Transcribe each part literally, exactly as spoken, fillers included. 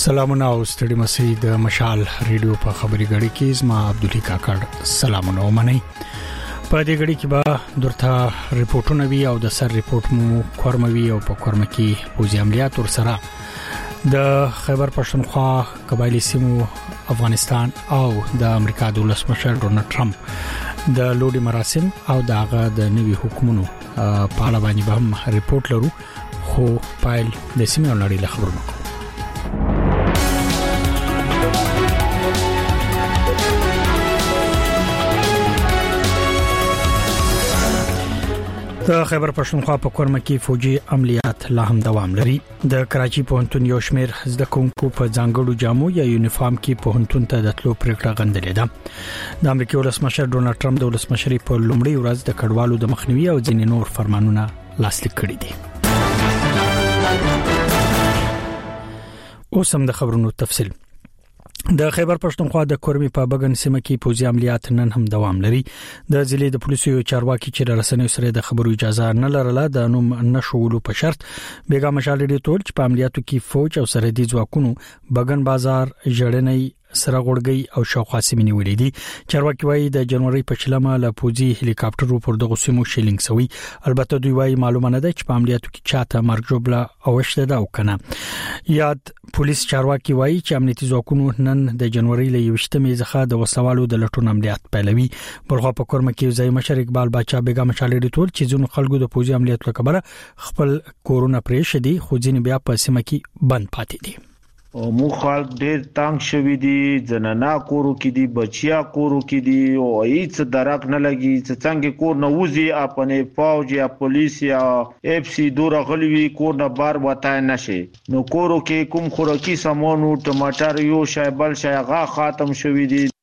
سلامونه او ستړي مسي د مشال ریډیو په خبري غړي کې زما عبدالله کاکړ سلامونه ومني. په دې غړي کې به درته ریپورتونه وی او د سر ریپورت مو کورموي او په کورم کې پوزي عملیات ور سره د خیبر پښتونخوا قبایلی سیمو افغانستان او د امریکا د ولسمشر ډونالد ټرمپ د لوډي مراسم او دغه د نوي حکومتونو په اړه باندې به هم ریپورت لرو، خو پایل د سیمې نړۍ له خبرونو کوو. د خیبر پښتونخوا په کورم کې فوجي عملیات لا هم دوام لري. د کراچي پوهنتون یو شمېر زده کوونکو په ځانګړو جامو یا یونیفارم کې پوهنتون ته د تلو پریکړه غندلې ده. د امریکا ولسمشر ډونالد ټرمپ د ولسمشرۍ په لومړۍ ورځ د کډوالو د مخنیوي او ځینې نور فرمانونه لاسلیک کړي دي. اوس هم د خبرونو تفصیل. د خیبر پښتونخوا د کورمي په بغن سیمه کې پوزي عملیات نن هم دوام لري. د ضلع د پولیسو چارواکي چې رسنیو سره د خبرو اجازه نه لرله د نوم نشولو په شرط بیګا مشال ډی ټول چې په عملیاتو کې فوج او سرحدي ځواکونو بغن بازار جړنۍ سره غړګي او شاوخوا سیمې نیولې دي. چارواکي وايي د جنوري په چلمه له پوزي هلیکاپټرو پر دغه سیمو شیلینګ سوی. البته دوی وايي معلومه نه ده چې په عملیاتو کې چاته مرګ جوړه او شته ده او کنه. یاد پولیس چارواکي وايي چې امنیتي ځواکونو نن د جنوري له یوشتمې ځخه د وسوالو د لټون عملیات پیلوي. بلخوا په کورم کې ځای مشر اقبال باچا بیګا مشال ډی ټول چې ځینو خلکو د پوزي عملیاتو لپاره خپل کورونه پرې شدي، خو ځینې بیا په سیمه کې بند پاتې دي. او مو خلک ډېر تنگ شوی دي، زنانا کورو کې دي، بچیا کورو کې دي او هیڅ درک نه لګي چې څنګه کور نه وځي. خپل فوج یا پولیس یا اف سی دور غلوي کور نه بار وتای نشي. نو کورو کې کوم خوراکي سامانو ټماټر یو شای بل شای غا ختم شوی دي.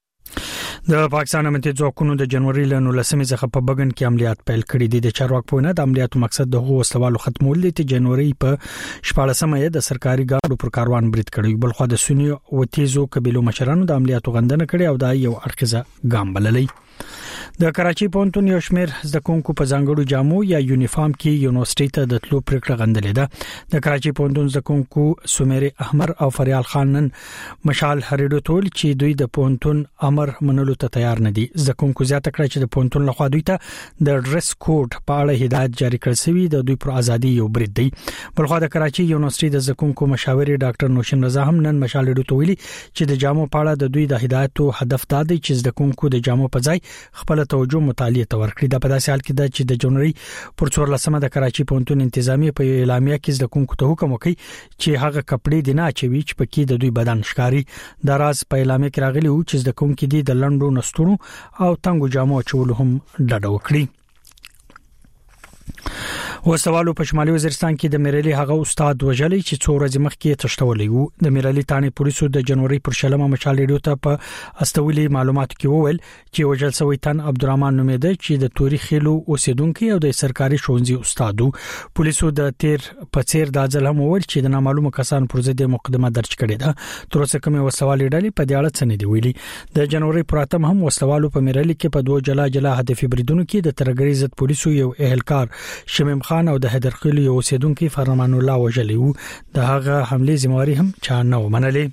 د پاکستان امنیتي ځواکونو د جنوري له نولسمې څخه په بغن کې عملیات پیل کړي دي. د چارواکو په وینا د عملیاتو مقصد د هغو وسلوالو ختمول دي چې جنوري په شپږمه د سرکاري ګاډو پر کاروان برید کړي. بلخو د سنی او تیزو قبيلو مشرانو د عملیاتو غندنه کړي او دا یو اړخیزه ګام بللې. د کراچي پوهنتون یو شمېر زده کوونکو په ځانګړو جامو یا یونیفارم کې یونیورسيټي ته د تلو پریکړه غندلې ده. د کراچي پوهنتون زده کوونکو سومیر احمر او فریال خان نن مشال هریډو ټول چې دوی د پوهنتون امر منلو ته تیار نه دي. زده کوونکو زیاته کړه چې د پوهنتون لخوا دوی ته د ډریس کوډ په اړه هدایت جاری کړل شوی د دوی پر ازادي یو برید دی. بلخو د کراچي یونیورسيټي د زده کوونکو مشاوري ډاکټر نوشین رضا هم نن مشال هریډو ته ویلي چې د جامو په اړه د دوی د هدایتو هدف دا دی چې زده کوونکو د جامو په ځای خپل توجه مطالعه ته ورکړي. د په داسې حال کې د چې د جنوري پر څوارلسمه د کراچي پوهنتون انتظامی په اعلامیه کې زده کوونکو ته حکم وکړي چې هغه کپړې د نه اچوي چې پکې د دوی بدن ښکاری. د راز په اعلامیه کې راغلی و چې زده کوونکو د لندو نستونو او تنګو جامو چولو هم ډډه وکړي. وسوالو په شمالي وزیرستان کې د میرالي هغه استاد وجلې چې څو ورځې مخکې تشتولې وو. د میرالي تانه پولیسو د جنوري پر شلمه مشال ریډیو ته په استولي معلوماتو کې وویل چې وجل سوی تن عبدالرحمن نومېده چې د توري خېلو اوسیدونکو او د سرکاري ښوونځي استادو. پولیسو د تیر په څیر د ځل هم وویل چې د نامعلومه کسانو پر ضد مقدمه درج کړې ده. تر اوسه کومه وسوالي ډلې په دې اړه څه نه دی ویلي. د جنوري پر اتم هم وسوالو په میرالي کې په دوه جلا جلا هدف بریدونو کې د ترګری ضد پولیسو یو اهلکار شمیم خان او د هدرخیلو یو اوسیدونکو فرمان الله وجلیو. د هغه حمله ذمہواری هم چا نه ومنلې.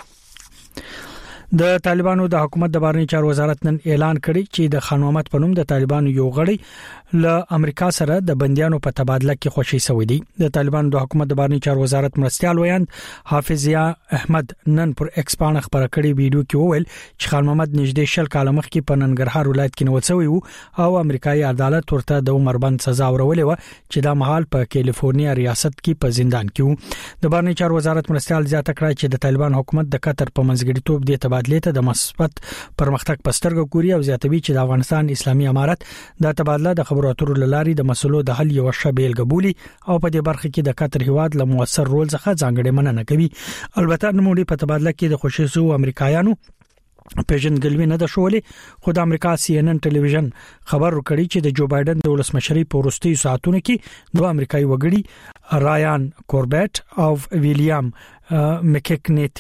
د طالبانو د حکومت د بهرنی چارو وزارت نن اعلان کړی چې د خان محمد په نوم د طالبانو یو غړی له امریکا سره د بنديانو په تبادله کې خوشي شوی دی. د طالبانو د حکومت د بهرنی چارو وزارت مرستيال ویاند حافظ ضیا احمد نن پر ایکس باندې خبره کړې ویډیو کې وویل چې خان محمد نږدې شل کال مخکې په ننګرهار ولایت کې نیول شوی وو او امریکایي عدالت ورته د عمر بند سزا ورولې و چې د مهال په کیلیفورنیا ریاست کې په زندان کې وو. د بهرنی چارو وزارت مرستيال زیاته کړه چې د طالبان حکومت د قطر په منځګړیتوب د تبادله ته د مثبت پرمختګ پسترګو ګوري او زیاتوي چې د افغانستان اسلامي امارت د تبادله د خبرو اترو لاري د مسلو د حل یو شبیل قبولي او په دې برخه کې د قطر هواد له موثر رول څخه ځانګړې مننه کوي. البته نموړي په تبادله کې د خوشیسو امریکایانو پیژندګلوي نه د شولې. خو د امریکا سی ان ان ټلویزیون خبر ورکړي چې د جو بایدن د ولسمشرۍ په وروستي ساعتونو کې دوه امریکایي وګړي رایان کوربټ او ویلیام مککنیټي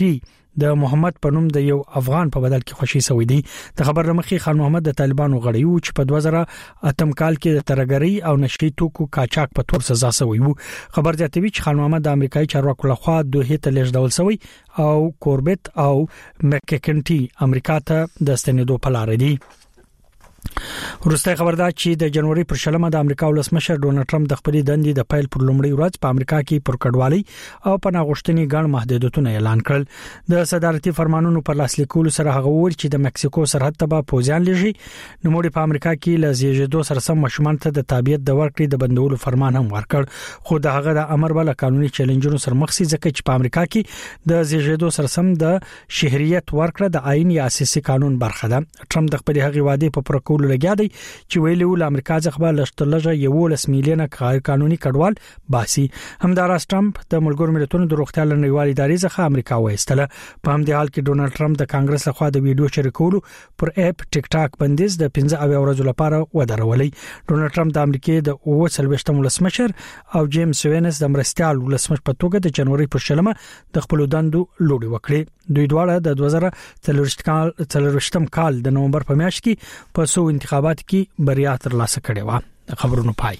د محمد پنوم د یو افغان په بدل کې خوشي سوی دی. د خبر لمخې خان محمد د طالبانو غړی و چې په دوه زره اتم کال کې د ترګری او نشي توکو قاچاق په تور سزا سوی وو. خبر زیاتوي چې خان محمد د امریکایي چارواکو لخوا دوه ته لیږدول سوی او کوربت او مککنټي امریکا ته د ستنېدو په لار دي. ورسته خبر ده چې د جنوري پر شلمه د امریکا ولسمشر ډونالد ټرمپ د خپلې دندې د پایل پر لومړۍ ورځ په امریکا کې پر کډوالۍ او پناه غوښتنې ګڼ محدودیتونه اعلان کړل. د صدارتي فرمانونو پر لاسلیکولو سره هغه وویل چې د مکسیکو سرحد ته به پوځیان لېږي. نو په امریکا کې ل زیږیدو سره سم مشمن ته د تابعیت د ورکړې د بندولو فرمان هم ورکړ، خو د هغه د امر بل قانوني چیلنجونو سره مخ سي ځکه چې په امریکا کې د زیږیدو سره سم د شهریت ورکړه د آئین یا اساسي قانون برخه ده. ټرمپ د خپل هغه وعده په پوره کولو لګیا دی چې ویلي ول امریکا ځخه لشتلجه یو لس میلیونه قانوني کډوال باسي. همداراز ټرمپ د ملګرو ملتونو د روغتیا لنډیوالې ادارې څخه امریکا وایستله. په همدې حال کې ډونالد ټرمپ د کانګرس لخوا د ویډیو شریکولو پر اپ ټیک ټاک بندیز د پنځه اویا ورځې لپاره ودرولې. ډونالد ټرمپ د امریکای د اوه څلوېښتم ولسمشر او جیمز وینس د مرستيال ولسمشر په توګه د جنوري پر شلمه د خپل دندو لوړ وکړي. دوی دواړه د دوه زره څلوېښتم کال د نومبر په میاشت کې په سو انتخابات کې بریا ترلاسه کړې و. خبرونه پای.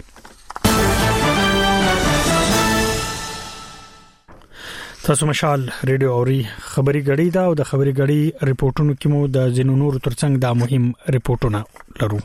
تاسو مشال ریډیو اوري خبري غړي دا او د خبري غړي ریپورتونو کې مو د زینو نور ترڅنګ دا مهم ریپورتونه لرو.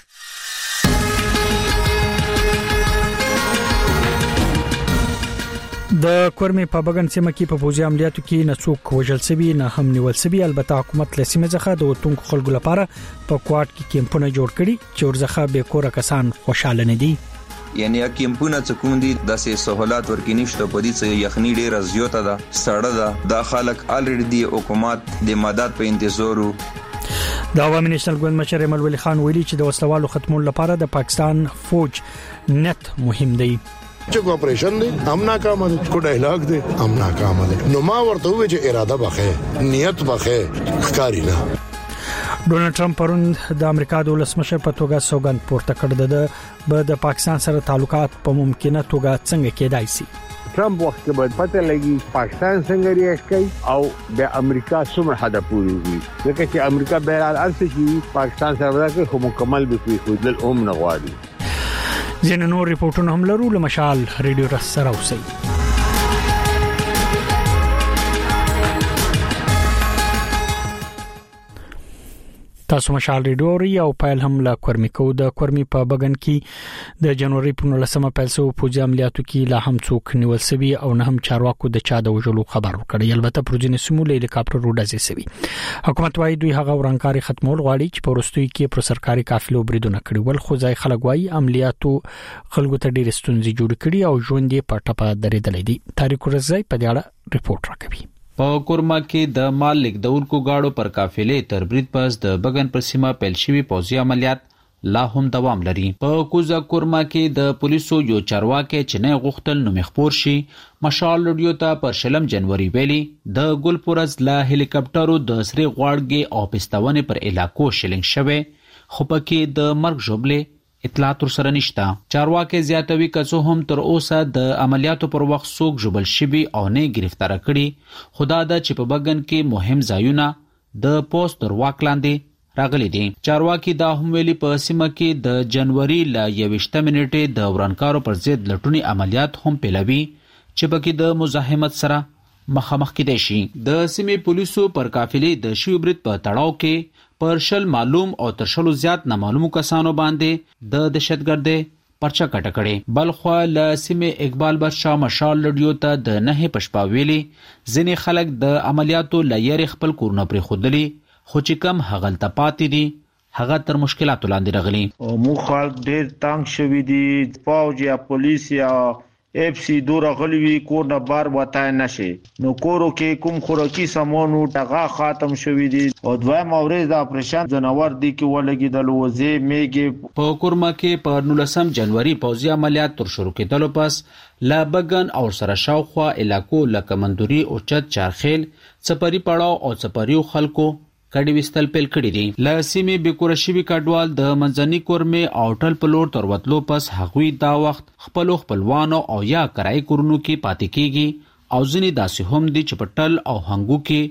د کورمې په بغن سیمه کې په پوځي عملیاتو کې نڅوک وژل شوی نه هم نیول شوی. البته حکومت له سیمه څخه د وټونکو خلکو لپاره په کوارټ کې کیمپونه جوړ کړي چې ورځخه به کور کسان خوشاله نه دي. یعنی کیمپونه چې کوم دي د سہولات ورکینشته په دې چې یخنی ډیره زیاته ده سړه ده د خلک الریډي دی حکومت د مدد په انتظارو. د عوامي نېشنل ګوند مشر ایمل ولی خان ویلي چې د وسلوالو ختمولو لپاره د پاکستان فوج نت مهم دی. چې اپریشن دی هم ناکام دي کو ډایلاګ دی هم ناکام دي. نو ما ورته وی چې اراده بخې نیت بخې ښکاری نه. ډونالد ټرمپ پرون د امریکا د ولسمشر په توګه سوګند پورته کړ د د پاکستان سره تعلقات په ممکنه توګه څنګه کېدای شي. ټرمپ وخت کې باید پته لګي پاکستان څنګه ریاکټ کوي او د امریکا څومره حدا پوری وي ځکه چې امریکا به ارسه چې پاکستان سره راځي خو مکمل به کوي خو دل اوم نه غواړي. زین نور ریپورتونه هم لرو. لمشال ریډیو را سره اوسئ. تاسو مشال ریډیو او پایل هم لا کورمی کو د کورمی په بغن کې د جنوري په نولسمه پیلسو پوځي عملیاتو کې لا هم څوک نیول شوی او نه هم چارواکو د چا د وژلو خبر ورکړی. البته پروژې سمول هلیکاپټر روډازي شوی. حکومت وايي دوی هغه ورانکاري ختمول غواړي چې په ورستوي کې پر سرکاري قافلو بریدونه کړي ول خو ځای خلک وايي عملیاتو خلکو ته ډېر ستونزې جوړ کړي او ژوند یې په ټپه درېدلې دي. تاریخ ورځي په دې اړه ریپورت راکوي. په کورما کې د مال لیکدونکو گاډو پر قافلې تر برید پس د بغن پر سیمه پیل شوی پوځي عملیات لا هم دوام لري. په کوزا کورما کې د پولیسو یو چارواکي چې نه غوښتل نو مخبور شي مشال لډیو ته پر شلم جنوري ویلي د ګلپورز لا هلیکاپټرو د سری غواړګي او پستاونه پر علاقو شلنګ شوه خو پکې د مرګ جوړلې اطلاعات سره نشته. چارواکي زیاتوي کڅو هم تر اوسه د عملیاتو پر وخت څوک جوړل شوی او نه گرفتار کړي. خدا د چې په بغن کې مهم ځایونه د پوسټ تر واکلاندې راغلي دي. چارواکي دا هم ویلي په سیمه کې د جنوري ل یوشته منټې د ورانکارو پر ضد لټونی عملیات هم پیلوي چې پکې د مزاحمت سره مخامخ کېدای شي. د سیمې پولیسو پر قافلې د شیو برید په تړاو کې پر شل معلوم او تر شلو زیات نامعلومو کسانو باندې د دهشتګردۍ پرچا کټه کړي. بلخوا ل سیمې اقبال بادشاه مشال لډیو ته د نه پښپا ویلي ځینې خلک د عملیاتو لیر خپل کورونه پرې خودلی خو چې کم هغلته پاتې دي هغه تر مشکلاتو لاندې راغلي. مو خلک ډېر تنگ شوي دي. فوج یا پولیس یا اف سی دور غلوی کور نه بار وتای نشي. نو کورو کې کوم خوراکي سامانو ټغا ختم شوی دي او دوه مورز د اپریشن جنور دي کې ولګیدل وځي میګي. په کورما کې په نولسم جنوري پوځي عملیات تر شروع کېدلو پس لا بغن او سره شاوخوا علاقو لکه مندوري او چت چارخیل سپری پړاو او سپریو خلکو کډی وستل پیل کړی دي. لا سیمې بیکورشوي کډوال د منځني کورمې او ټل پلور تر وتلو پس هغوی دا وخت خپل خپلوانو او یا کرای کورونو کې پاتې کیږي او ځینې داسې هم دي چې په ټل او هنګو کې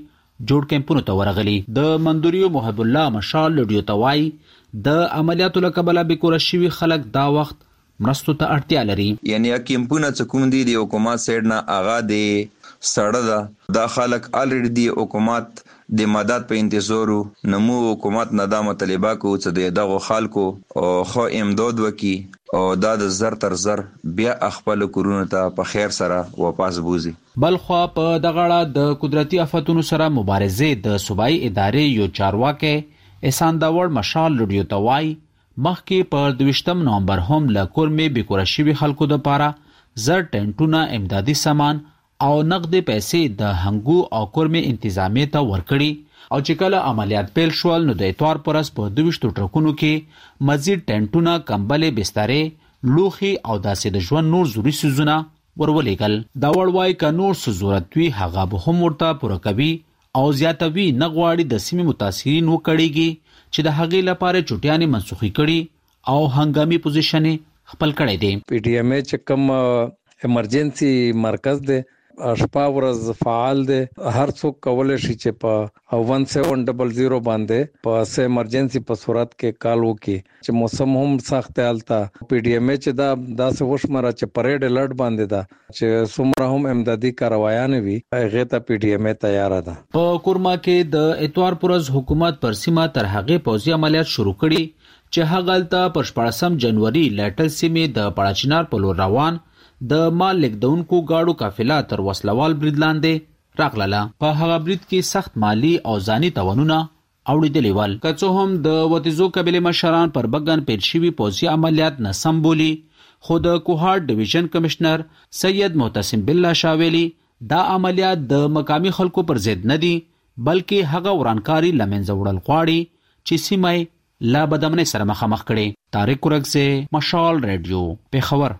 جوړ کیمپونو ته ورغلي. د مندوریو محب الله مشال لډیو توای د عملیاتو لکبله بکور شوی خلک دا وخت مرستو ته اړتیا لري. یعنی کیمپونه چې کوم دي د حکومت سایډ نه آغا دی سړه ده دا خلک الریډي دی حکومت د مدد په انتظارو نمو حکومت نه دا مطالبه کو چې د دغه خلکو او خو امداد وکي او دا د زر تر زر بیا خپل کورونه ته په خیر سره واپس بوزي. بلخوا په دغړه د قدرتي آفتونو سره مبارزه د صوبایي ادارې یو چارواکي احسان داوړ مشال لډیو توای مخکې پر دویشتم نومبر هم له کورمې بیکوره شوي خلکو دپاره زر ټینټونه امدادي سامان او نقد پیسې د هنګو او کورمې انتظامیې ته ورکړي او چې کله عملیات پیل شول نو د اتوار پرس په دویشتو ټرکونو کې مزید ټینټونه کمبلې بسترې لوښي او داسې د ژوند نور ضروري څیزونه ورولېږل. دا وړ وایي که نور څه ضرورت وي هغه به هم ورته پوره کوي او زیاتوي نه غواړي د سیمې متاثرین وکړيږي چې د هغې لپاره چوټیانې منسوخي کړي او هنګامي پوزیشن خپل کړی دی. پی ډی ایم ای چې کوم ایمرجنسي مرکز دی شپه ورځ فعال دی. هر څوک کولی شي چې په ون سیون ډبل زیرو باندې په سه ایمرجنسي په صورت کې کال وکړي چې موسم هم سخت دی. هلته پی ډی ایم ای چې دا داسې وشمره چې پریډ الرټ باندې ده چې څومره هم امدادي کاروایانې وي هغې ته پی ډی ایم ای تیاره ده. په کورما کې د اتوار پرز حکومت پر سیمه تر هغې پوځي عملیات شروع کړي چې هغه هلته پر شپاړسم جنوري لټل سیمې د پړاچینار په لور روان د مال لیږدونکو ګاډو قافله تر وسلوال برید لاندې راغله. په هغه برید کې سخت مالی او ځاني تاوانونه اوړېدلي ول. که څه هم د وتیزو قبیلې مشران پر بګن پیل شوي پوځي عملیات ناسم بولي خو د کوهاټ ډیویژن کمشنر سید معتصم بالله شاویلی دا عملیات د مقامي خلکو پر ضد نه دي بلکې هغه ورانکاري له منځه وړل غواړي چې سیمه یې له بدامنۍ سره مخامخ کړي. طارق ورکزی مشال ریډیو پیښور.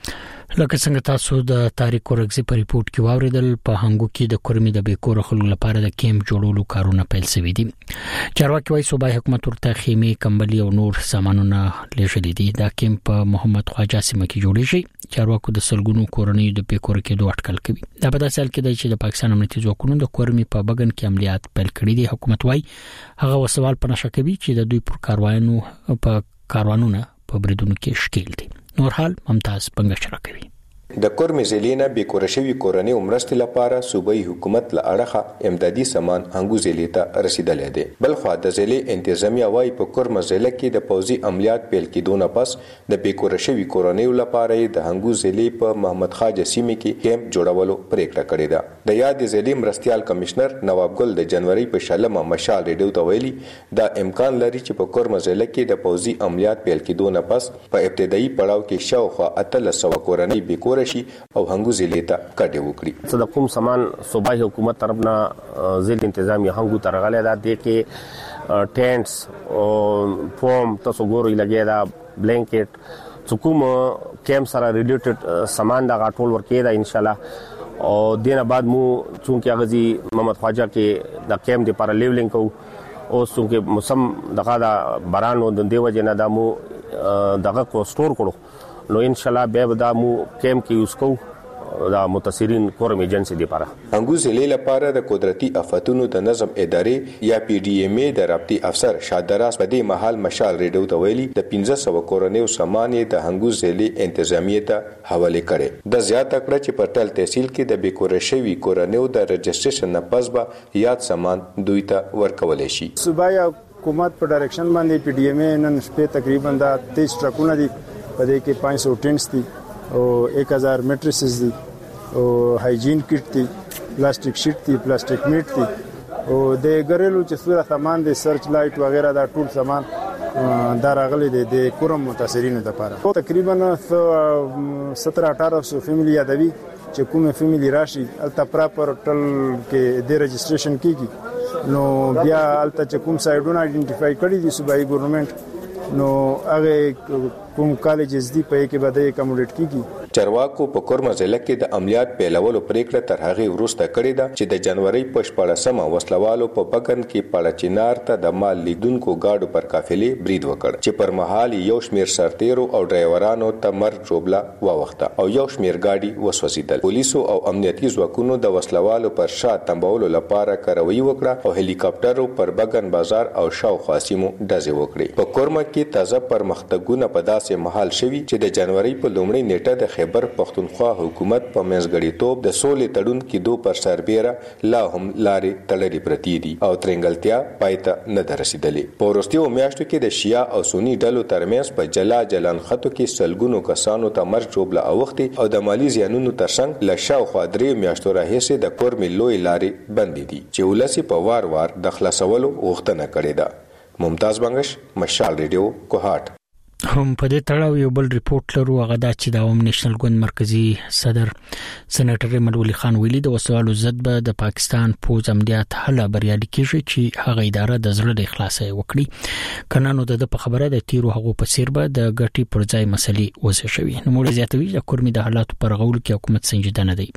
لکه څنګه تاسو د تاریخ ورغزي په ریپورت کې واوریدل په هنګو کې د کورمې د بیکور خلکو لپاره د کیمپ جوړولو کارونه پیل شوي دي. چارواکي وايي صوبایي حکومت ورته خیمې کمبلي او نور سامانونه لېږلي دي. دا کیمپ په محمد خواجه سیمه کې جوړ شي. چارواکو د سلګونو کورنیو د بیکور کېدو اټکل کوي. دا په داسې حال کې دی چې د پاکستان امنیتي ځواکونو د کورمې په بګن کې عملیات پیل کړي دي. حکومت وايي هغه وسوال په نشه کوي چې د دوی پر کاروانونو په کاروانونو په بریدونو کې شکیل دي. نور حال ممتاز پنګش راکوي. د کورمې ضلع به کورشوي کورنۍ عمرستي لپاره صوبایي حکومت له اړخه امدادي سامان هنګو ضلع ته رسیدلې دي. بلخو د ضلع انتظامیه وايي په کورمې ضلع کې د پوځي عملیات پیل کېدو نه پس د به کورشوي کورنۍ لپاره د هنګو ضلع په محمد خواجه سیمه کې کیمپ جوړولو پریکړه کړې ده. د یاد ضلع مرستيال کمشنر نواب ګل د جنوري په شلمه مشال ریډیو ته ویلي دا امکان لري چې په کورمې ضلع کې د پوځي عملیات پیل کېدو نه پس په ابتدایي پړاو کې شاوخوا اتلس سوه کورنۍ به شي او هنګو ضلع ته کډه وکړي. څه د کوم سامان صوبایي حکومت طرفنا ضلع انتظامیه هنګو ترغله دا د کې ټینټس او فوم تاسو ګورئ لګي دا بلانکټ کوم کیمپ سره ریلیټډ سامان دا غټول ورکې دا ان شاء الله او دینه بعد مو چونکه غزي محمد خواجه کې دا کیمپ د پر لیولینګ کو او چونکه موسم دغه دا بارانو د دیو جنا دا مو دغه کو سٹور کړو نو ان شاء الله به دا مو کیمپ کې یوز کو دا متاثرین کورم ایجنسی دی پاره. هنګو ضلع لپاره د قدرتي آفتونو د نظم ادارې یا پی ډی ایم ای د رابطي افسر شادراس په دې محل مشال ریډیو ته ویلي د پنځه سوه کورنیو سامان د هنګو ضلع انتظامیه ته حواله کړي. د زیاته کړه چې په ټل تحصیل کې د بیکور شوی کورنیو د رجسټریشن نه پس به یاد سامان دوی ته ورکول شي. صوبایي حکومت په ډایرکشن باندې پی ډی ایم ای نن شپه تقریبا دا تیس ټرکونه دي په دې کې پانچ سو ټینټس دي او ایک هزار میټریسز دي او هایجین کټ دي پلاستیک شیټ دي پلاستیک میټ دي او د ګریلو چې څوره سامان دي سرچ لایټ وغیرہ دا ټول سامان دا راغلي دي د کورم متاثرینو لپاره. تقریبا سترہ اٹھارہ سو فیملی یادوي چې کومه فیملی راشي الته پراپر ټل کې د رجسټریشن کیږي نو بیا الته چې کوم سایډونه آئیډنټیفای کړي دي صوبایي ګورنمنت نو هغه کوم کالجز دی په کې بده اکوموډیټ کیږي. چارواکو په کورما ضلع کې د عملیات پیلولو پریکړه تر هغه وروسته کړې ده چې د جنوري په شپاړسمه وسلوالو په بګن کې پاړچینار ته د مال لیدونکو گاډو پر قافلې برید وکړ چې پر مهال یو شمیر سرتیرو او ډرایورانو ته مرګ جوړبلا واوخته او یو شمیر گاډي وسوځیدل. پولیسو او امنیتي ځواکونو د وسلوالو پر شا تنبولو لپاره کاروي وکړه او هلیکاپټرو پر بګن بازار او شاوخوا سیمو ډزې وکړې. په کورما کې تازه پرمختګونه په داسې مهال شوي چې د جنوري په لومړۍ نیټه د خیبر پختونخوا حکومت په منځګړیتوب د سولې تړون کې دوه پر سربېره لا هم لارې تړلې پرتې دي او ترنګلتیا پای ته نه ده رسېدلې. په وروستیو میاشتو کې د شیا او سني ډلو ترمنځ په جلا جلان خطو کې سلګونو کسانو ته مرګ جوړبله اوښتې او د مالي زیانونو ترڅنګ له شاوخوا درې میاشتو راهیسې د کورمې لوی لارې بندې دي چې ولسي په وار وار د خلاصولو غوښتنه کړې ده. ممتاز بنگش، مشال ریډیو، کوهاټ. هم په دې تړاو یو بل ریپورت لرو. هغه دا چې د عوام نېشنل ګوند مرکزی صدر سېنیټر احمد ولی خان ویلي د وسوالو ضد به د پاکستان پوز عملیات هله بریالي کیږي چې هغه اداره د زړه د اخلاص وکړي. کنانو د په خبره د تیرو هغه په سیر به د ګټي پر ځای مسلې وسشوي. نو موږ زیاتوي د کورمي د حالات پر غول کې حکومت سنجیده نه دی.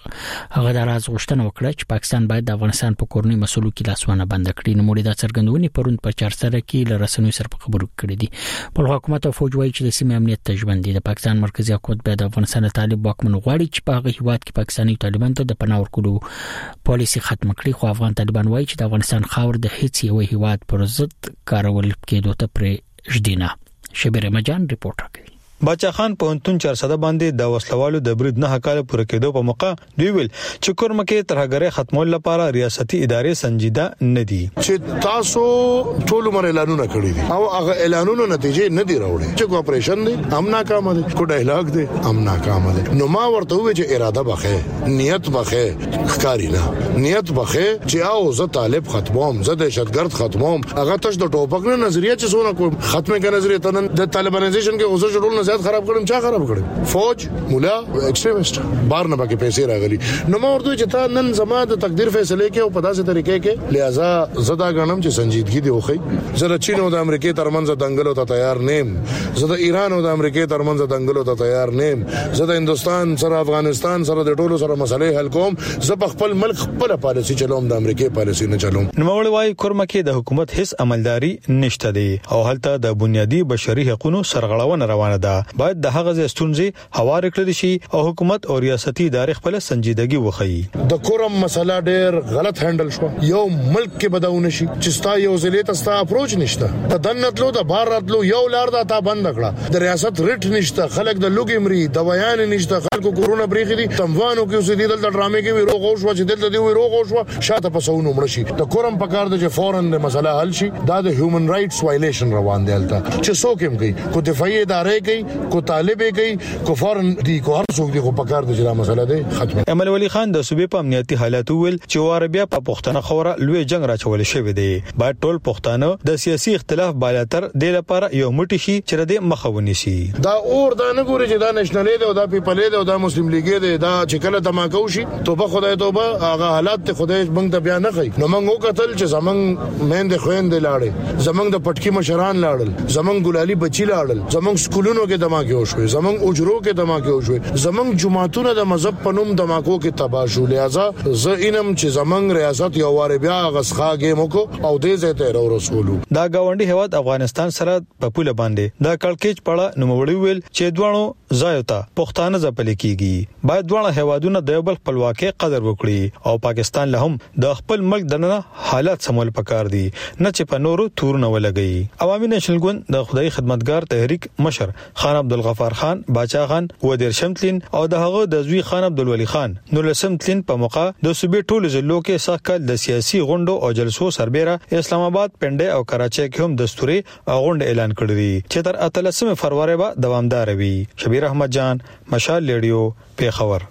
هغه د راز غوښتنه وکړه چې پاکستان باید د افغانستان په کورنۍ مسلو کې لاسونه بند کړي. نو موږ د څرګندونې پروند په چار سره کې ل رسنوي سره په خبرو کړې دي. په حکومت او فوج وایي چې د سیمې امنیت تجربه دي. د پاکستان مرکزی حکومت باید د افغانستان طالب واکمن غواړي چې په هغه هیواد کې پاکستاني طالبان ته د پناه ورکولو پالیسي ختم کړي. خو افغان طالبان وایي چې د افغانستان خاور د هیڅ یو هیواد پر ضد کارول کېدو ته پرې ژدينه. شبیر مجان ریپورت راکوي. باچا خان په انتون چار صد باندې د وسلوالو د برید نه کال پوره کېدو په موقع دوی ویل چې کورمه کې ترهګرۍ ختمول لپاره ریاستي ادارې سنجیده نه دي چې تاسو ټول مر اعلانونه کړی دي او هغه اعلانونو نتیجې نه دی راوړي چې کوپریشن دی هم ناکام دي کو ډایلاګ دی هم ناکام دي. نو ما ورته وی چې اراده بخې نیت بخې ښکاری نه نیت بخې چې او زه طالب ختموم زه دهشتګرد ختموم هغه تاسو د ټوپک نه نظریه چې سونه کوم ختمه کې نظریه ته د طالبانایزیشن کې اوسه جوړول نه خراب کړم. چا خراب کړم؟ فوج، مولا، ایکستریمست بار نه پکې پیسې راغلي. نو ما ورته چې تا نن زما د تقدیر فیصله کې او په داسې طریقې کې لہذا زدا غنم چې سنجیدګي دی وخی. زه د چین او د امریکای ترمنځ دنګلو ته تیار نیم. زه د ایران او د امریکای ترمنځ دنګلو ته تیار نیم. زه د هندستان سره افغانستان سره د ټولو سره مسلې حل کوم. زه په خپل ملک خپل پالیسی چلوم د امریکای پالیسی نه چلوم. نو مول وايي کورمه کې د حکومت هیڅ عملداري نشته دی او هلته د بنیادی بشري حقوقو سرغړونه روانه ده. باید د هغه ستونزې هوار کړل شي او حکومت او ریاستي ادارې خپل سنجیدګي وښيي. د کورم مسله ډېر غلط هندل شو. یو ملک کې بداونه شي چې ستا یو ځلې ته ستا اپروچ نشته. د دنتلو د بار راتلو یو لار دا تا بند کړه. د ریاست ریټ نشته. خلک د لوګي مري د بیان نشته. خلکو کورونا بریخي دي تموانو کې اوسې دي د ډرامې کې ویرو غوښ و چې دلته دی ویرو غوښ و شاته پسونو مړ شي. د کورم په کار د فورن د مسله حل شي. دا د هیومن رائټس وایلیشن روان دی الته چې څوک هم کوي کو دفاعي ادارې کوي کو طالب کوي کو فورن دی کو هر څوک دی خو په کار د جلا مسله دی ختمه. احمد ولی خان د صوبې په امنیتي حالات ویل چې واربیا په پښتنه خوره لوی جنگ راچول شوی دی. باید ټول پښتانه د سیاسي اختلاف بالاتر د لپاره یو موټی شي چې د مخاوني شي. دا اور دا نه ګوري چې دا نېشنل دی او دا پیپل دی او دا مسلم لیګ دی دا چې کله دماکو شي توبه خدای توبه هغه حالات ته خدای موږ ته بیان نه کوي. نو موږ وکتل چې زمنګ مهند خويند لاړې زمنګ د پټکی مشران لاړل زمنګ ګلالي بچی لاړل زمنګ سکولونو کې دماکي وشوي زمنګ اجرو کې دماکي وشوي زمنګ جماعتونه د مذهب پنوم دماکو کې تباشو. لہذا زه انم چې زمنګ ریاست یو واره بیا غسخاګې موکو او دې زه ته ورسولو. دا گاونډي هواد افغانستان سره په پوله باندې دا کلکېچ پړه نوموړي ویل چې دوانو ځایوتا پښتانه ځپل کیږي. باید دوانه هوادونه د یو بل خپلواکي قدر وکړي او پاکستان له هم د خپل ملک دننه حالات سمول پکار دي نه چې په نورو تور نه ولګي. عوامي نېشنل ګوند د خدای خدمتګار تحریک مشر خان عبدالغفار خان باچا خان و دیر شمتلین او د هغه د زوی خان عبدالولی خان نور لسمتلین په موقع د صوبې ټولو ضلعو کې ساکل د سیاسي غونډو او جلسو سربېره اسلام آباد پنده او کراچۍ کې هم دستوري غونډه اعلان کړې دي چې تر اتلسمه فروری به دوامدار وي. شبیر احمد جان، مشال ریډیو، پیښور.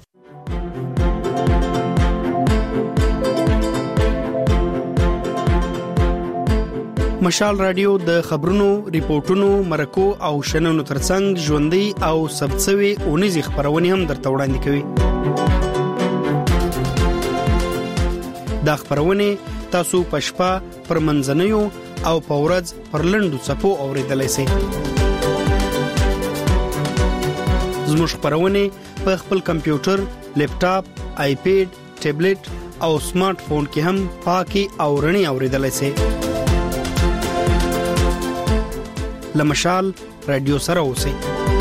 مشال رادیو د خبرونو، ریپورتونو، مرکو او شننو ترڅنګ ژوندۍ او ثبتسوي اونیزي خبرونه هم درته وړاندې کوي. دا خبرونه تاسو په شپه پر منځنیو او په ورځ پر لنډو صفو اوریدلای شئ. زموږ خبرونه په خپل کمپیوټر، لیپټاپ، آیپیډ، ټابلیټ او سمارټ فون کې هم پاکي او رڼي اوریدلای شئ. لمشال رادیو سره اوسئ.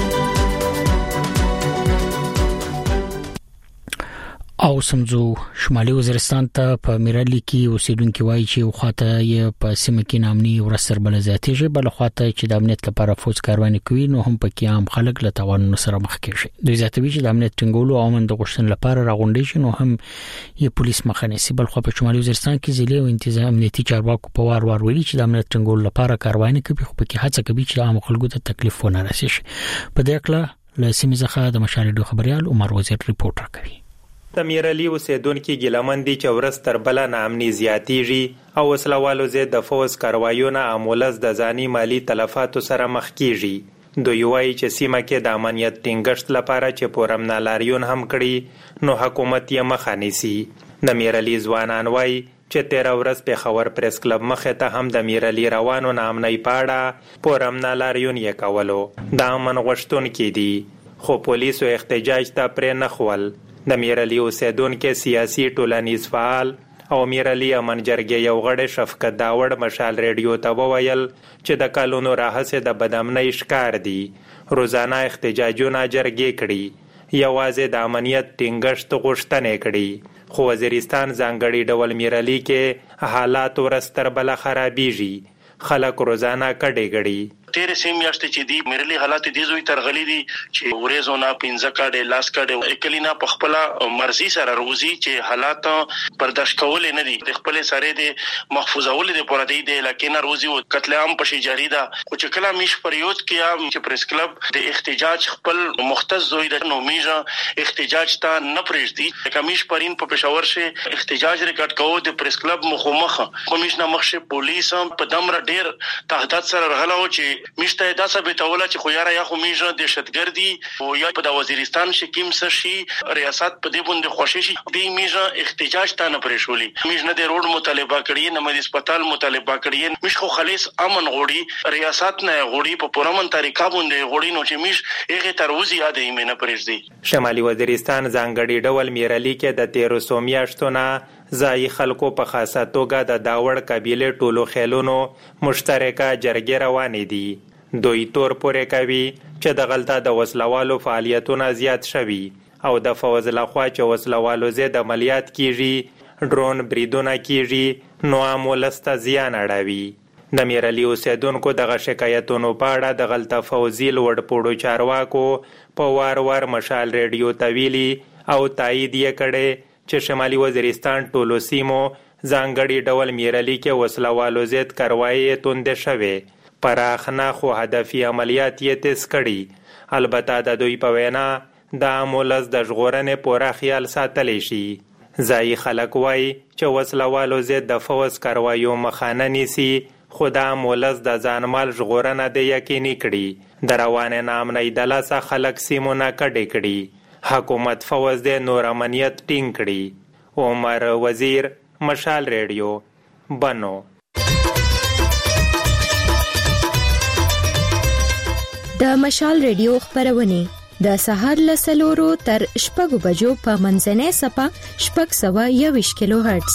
او سمزو شمالي وزیرستان ته په میرالي کې اوسیدونکو وایي چې خواته یې په سیمه کې نامني ورسر بل زیاتېږي، بل خواته چې د امنیت لپاره فوج کاروانی کوي نو هم پکې عام خلک له توانونو سره مخ کېږي. دوی زیاتوي چې د امنیت ټینګولو او امن د غوښتنې لپاره راغونډي شي نو هم یې پولیس مخه نیسي. بل خو په شمالي وزیرستان کې ضلعي او انتظام امنیتي چارواکو په وار وار ویلي چې د امنیت ټینګولو لپاره کاروانی کوي، خو پکې هڅه کوي چې عام خلکو ته تکلیف ونه رسیږي. په دې اړه له سیمې څخه د مشال خبريال عمر وزیر ریپورت راکوي. د میرالي اوسیدونکو ګیلمن دي چې ورځ تر بله ناامني زیاتیږي او وسلوالو زه د فوز کاروایونه عمولز د ځاني مالی تلفاتو سره مخ کیږي. دوی وایي چې سیمه کې د امنیت ټینګښت لپاره چې پورمنا لاریون هم کړي نو حکومت یې مخه نیسي. د میرالي ځوانان وایي چې تیر ورځ په خبر پریس کلب مخه ته هم د میرالي روانو نامنۍ پاړه پورمنا لاریون یې کولو. د امن غوښتونکو دي خو پولیسو احتجاج ته پرې نه خول. د میرالي اوسیدونکو سیاسي ټولنیز فعال او میرالي امن جرګې یو غړی شفقت داوړ مشال ریډیو ته وویل چې د کلونو راهیسې د بدامنۍ ښکار دي. روزانه احتجاجونه جرګې کړي، یوازې د امنیت ټینګښت غوښتنې کړي، خو وزیرستان ځانګړي ډول میرالي کې حالات ورځ تر بله خرابېږي. خلک روزانه کډې ګړي. تیر سیم میاشتې چې دی میرلی حالات دي زوی ترغلي دي چې ورېزونه پنځه کاډه لاس کاډه اکلینا په خپل مرزي سره روزي چې حالات برداشت کول نه دي، د خپل سره د محفوظول دي پر دې د لکه روزي او قتل عام پشي جاری ده. خو چې کله میش پریود کې چې پریس کلب د احتجاج خپل مختص زوی د نومیجه احتجاج ته نه پرېږدي. کمیش پرین په پېښور شه احتجاج ریکارډ کوو د پریس کلب مخمخ کمیشنر مخشه پولیس په دمر ډیر تهدید سره رغلا او چې میشته دا ثابت اوله چې خو یاره یا خو میژه دهشتګردي او یا په د وزیرستان شکیم سشي ریاست په دې باندې خوشي شي دې میژه احتجاج ته نه پرېښولي. میژ نه د روډ مطالبه کړي، نه د هسپتال مطالبه کړي، میژ خو خالص امن غوړي ریاست نه غوړي په پرمن طریقه باندې غوړي نو چې میژ هغه تروزي یاد یې نه پرېږدي. شمالي وزیرستان ځانګړي ډول میرالي کې د تیرو میاشتونه ځای خلکو په خاصه توګه د داوړ قبیله ټولو خیلونو مشترکه جرګې روانې دي. دوی تور پورې کوي چې د غلطه د وسلوالو فعالیتونه زیات شوي او د فوز لخوا چې وسلوالو زه د عملیات کیږي، ډرون بریدونه کیږي نو عامولسته زیان اړوي. د میرالي اوسیدونکو دغه شکایتونو په اړه د غلطه فوزي لوړ پوړو چارواکو په وار وار مشال ریډیو ته ویلي او تایید یې کړی چې شمالي وزیرستان ټولو سیمو ځانګړي ډول میرالي کې وسلوالو ضد کاروایي توندې شوې. پراخ نه خو هدفي عملیات یې تیز کړي. البته د دوی په وینا د عامولز د ژغورنې پوره خیال ساتلی شي. ځایي خلک وایي چې وسلوالو ضد د فوز کاروایو مخه نه نیسي، خو د عامولز د ځانمال ژغورنه د یقیني کړي. د روانې ناامنۍ د لاسه خلک سیمونه کډې کړي. حکومت فوز د نور امنیت ټینګ کړي. عمر وزیر، مشال ریډیو، بنو. د مشال ریډیو خبرونه د سهار له سلورو تر شپږو بجو په منځنۍ صفه شپږ سوه یوویشت کیلو هرتز،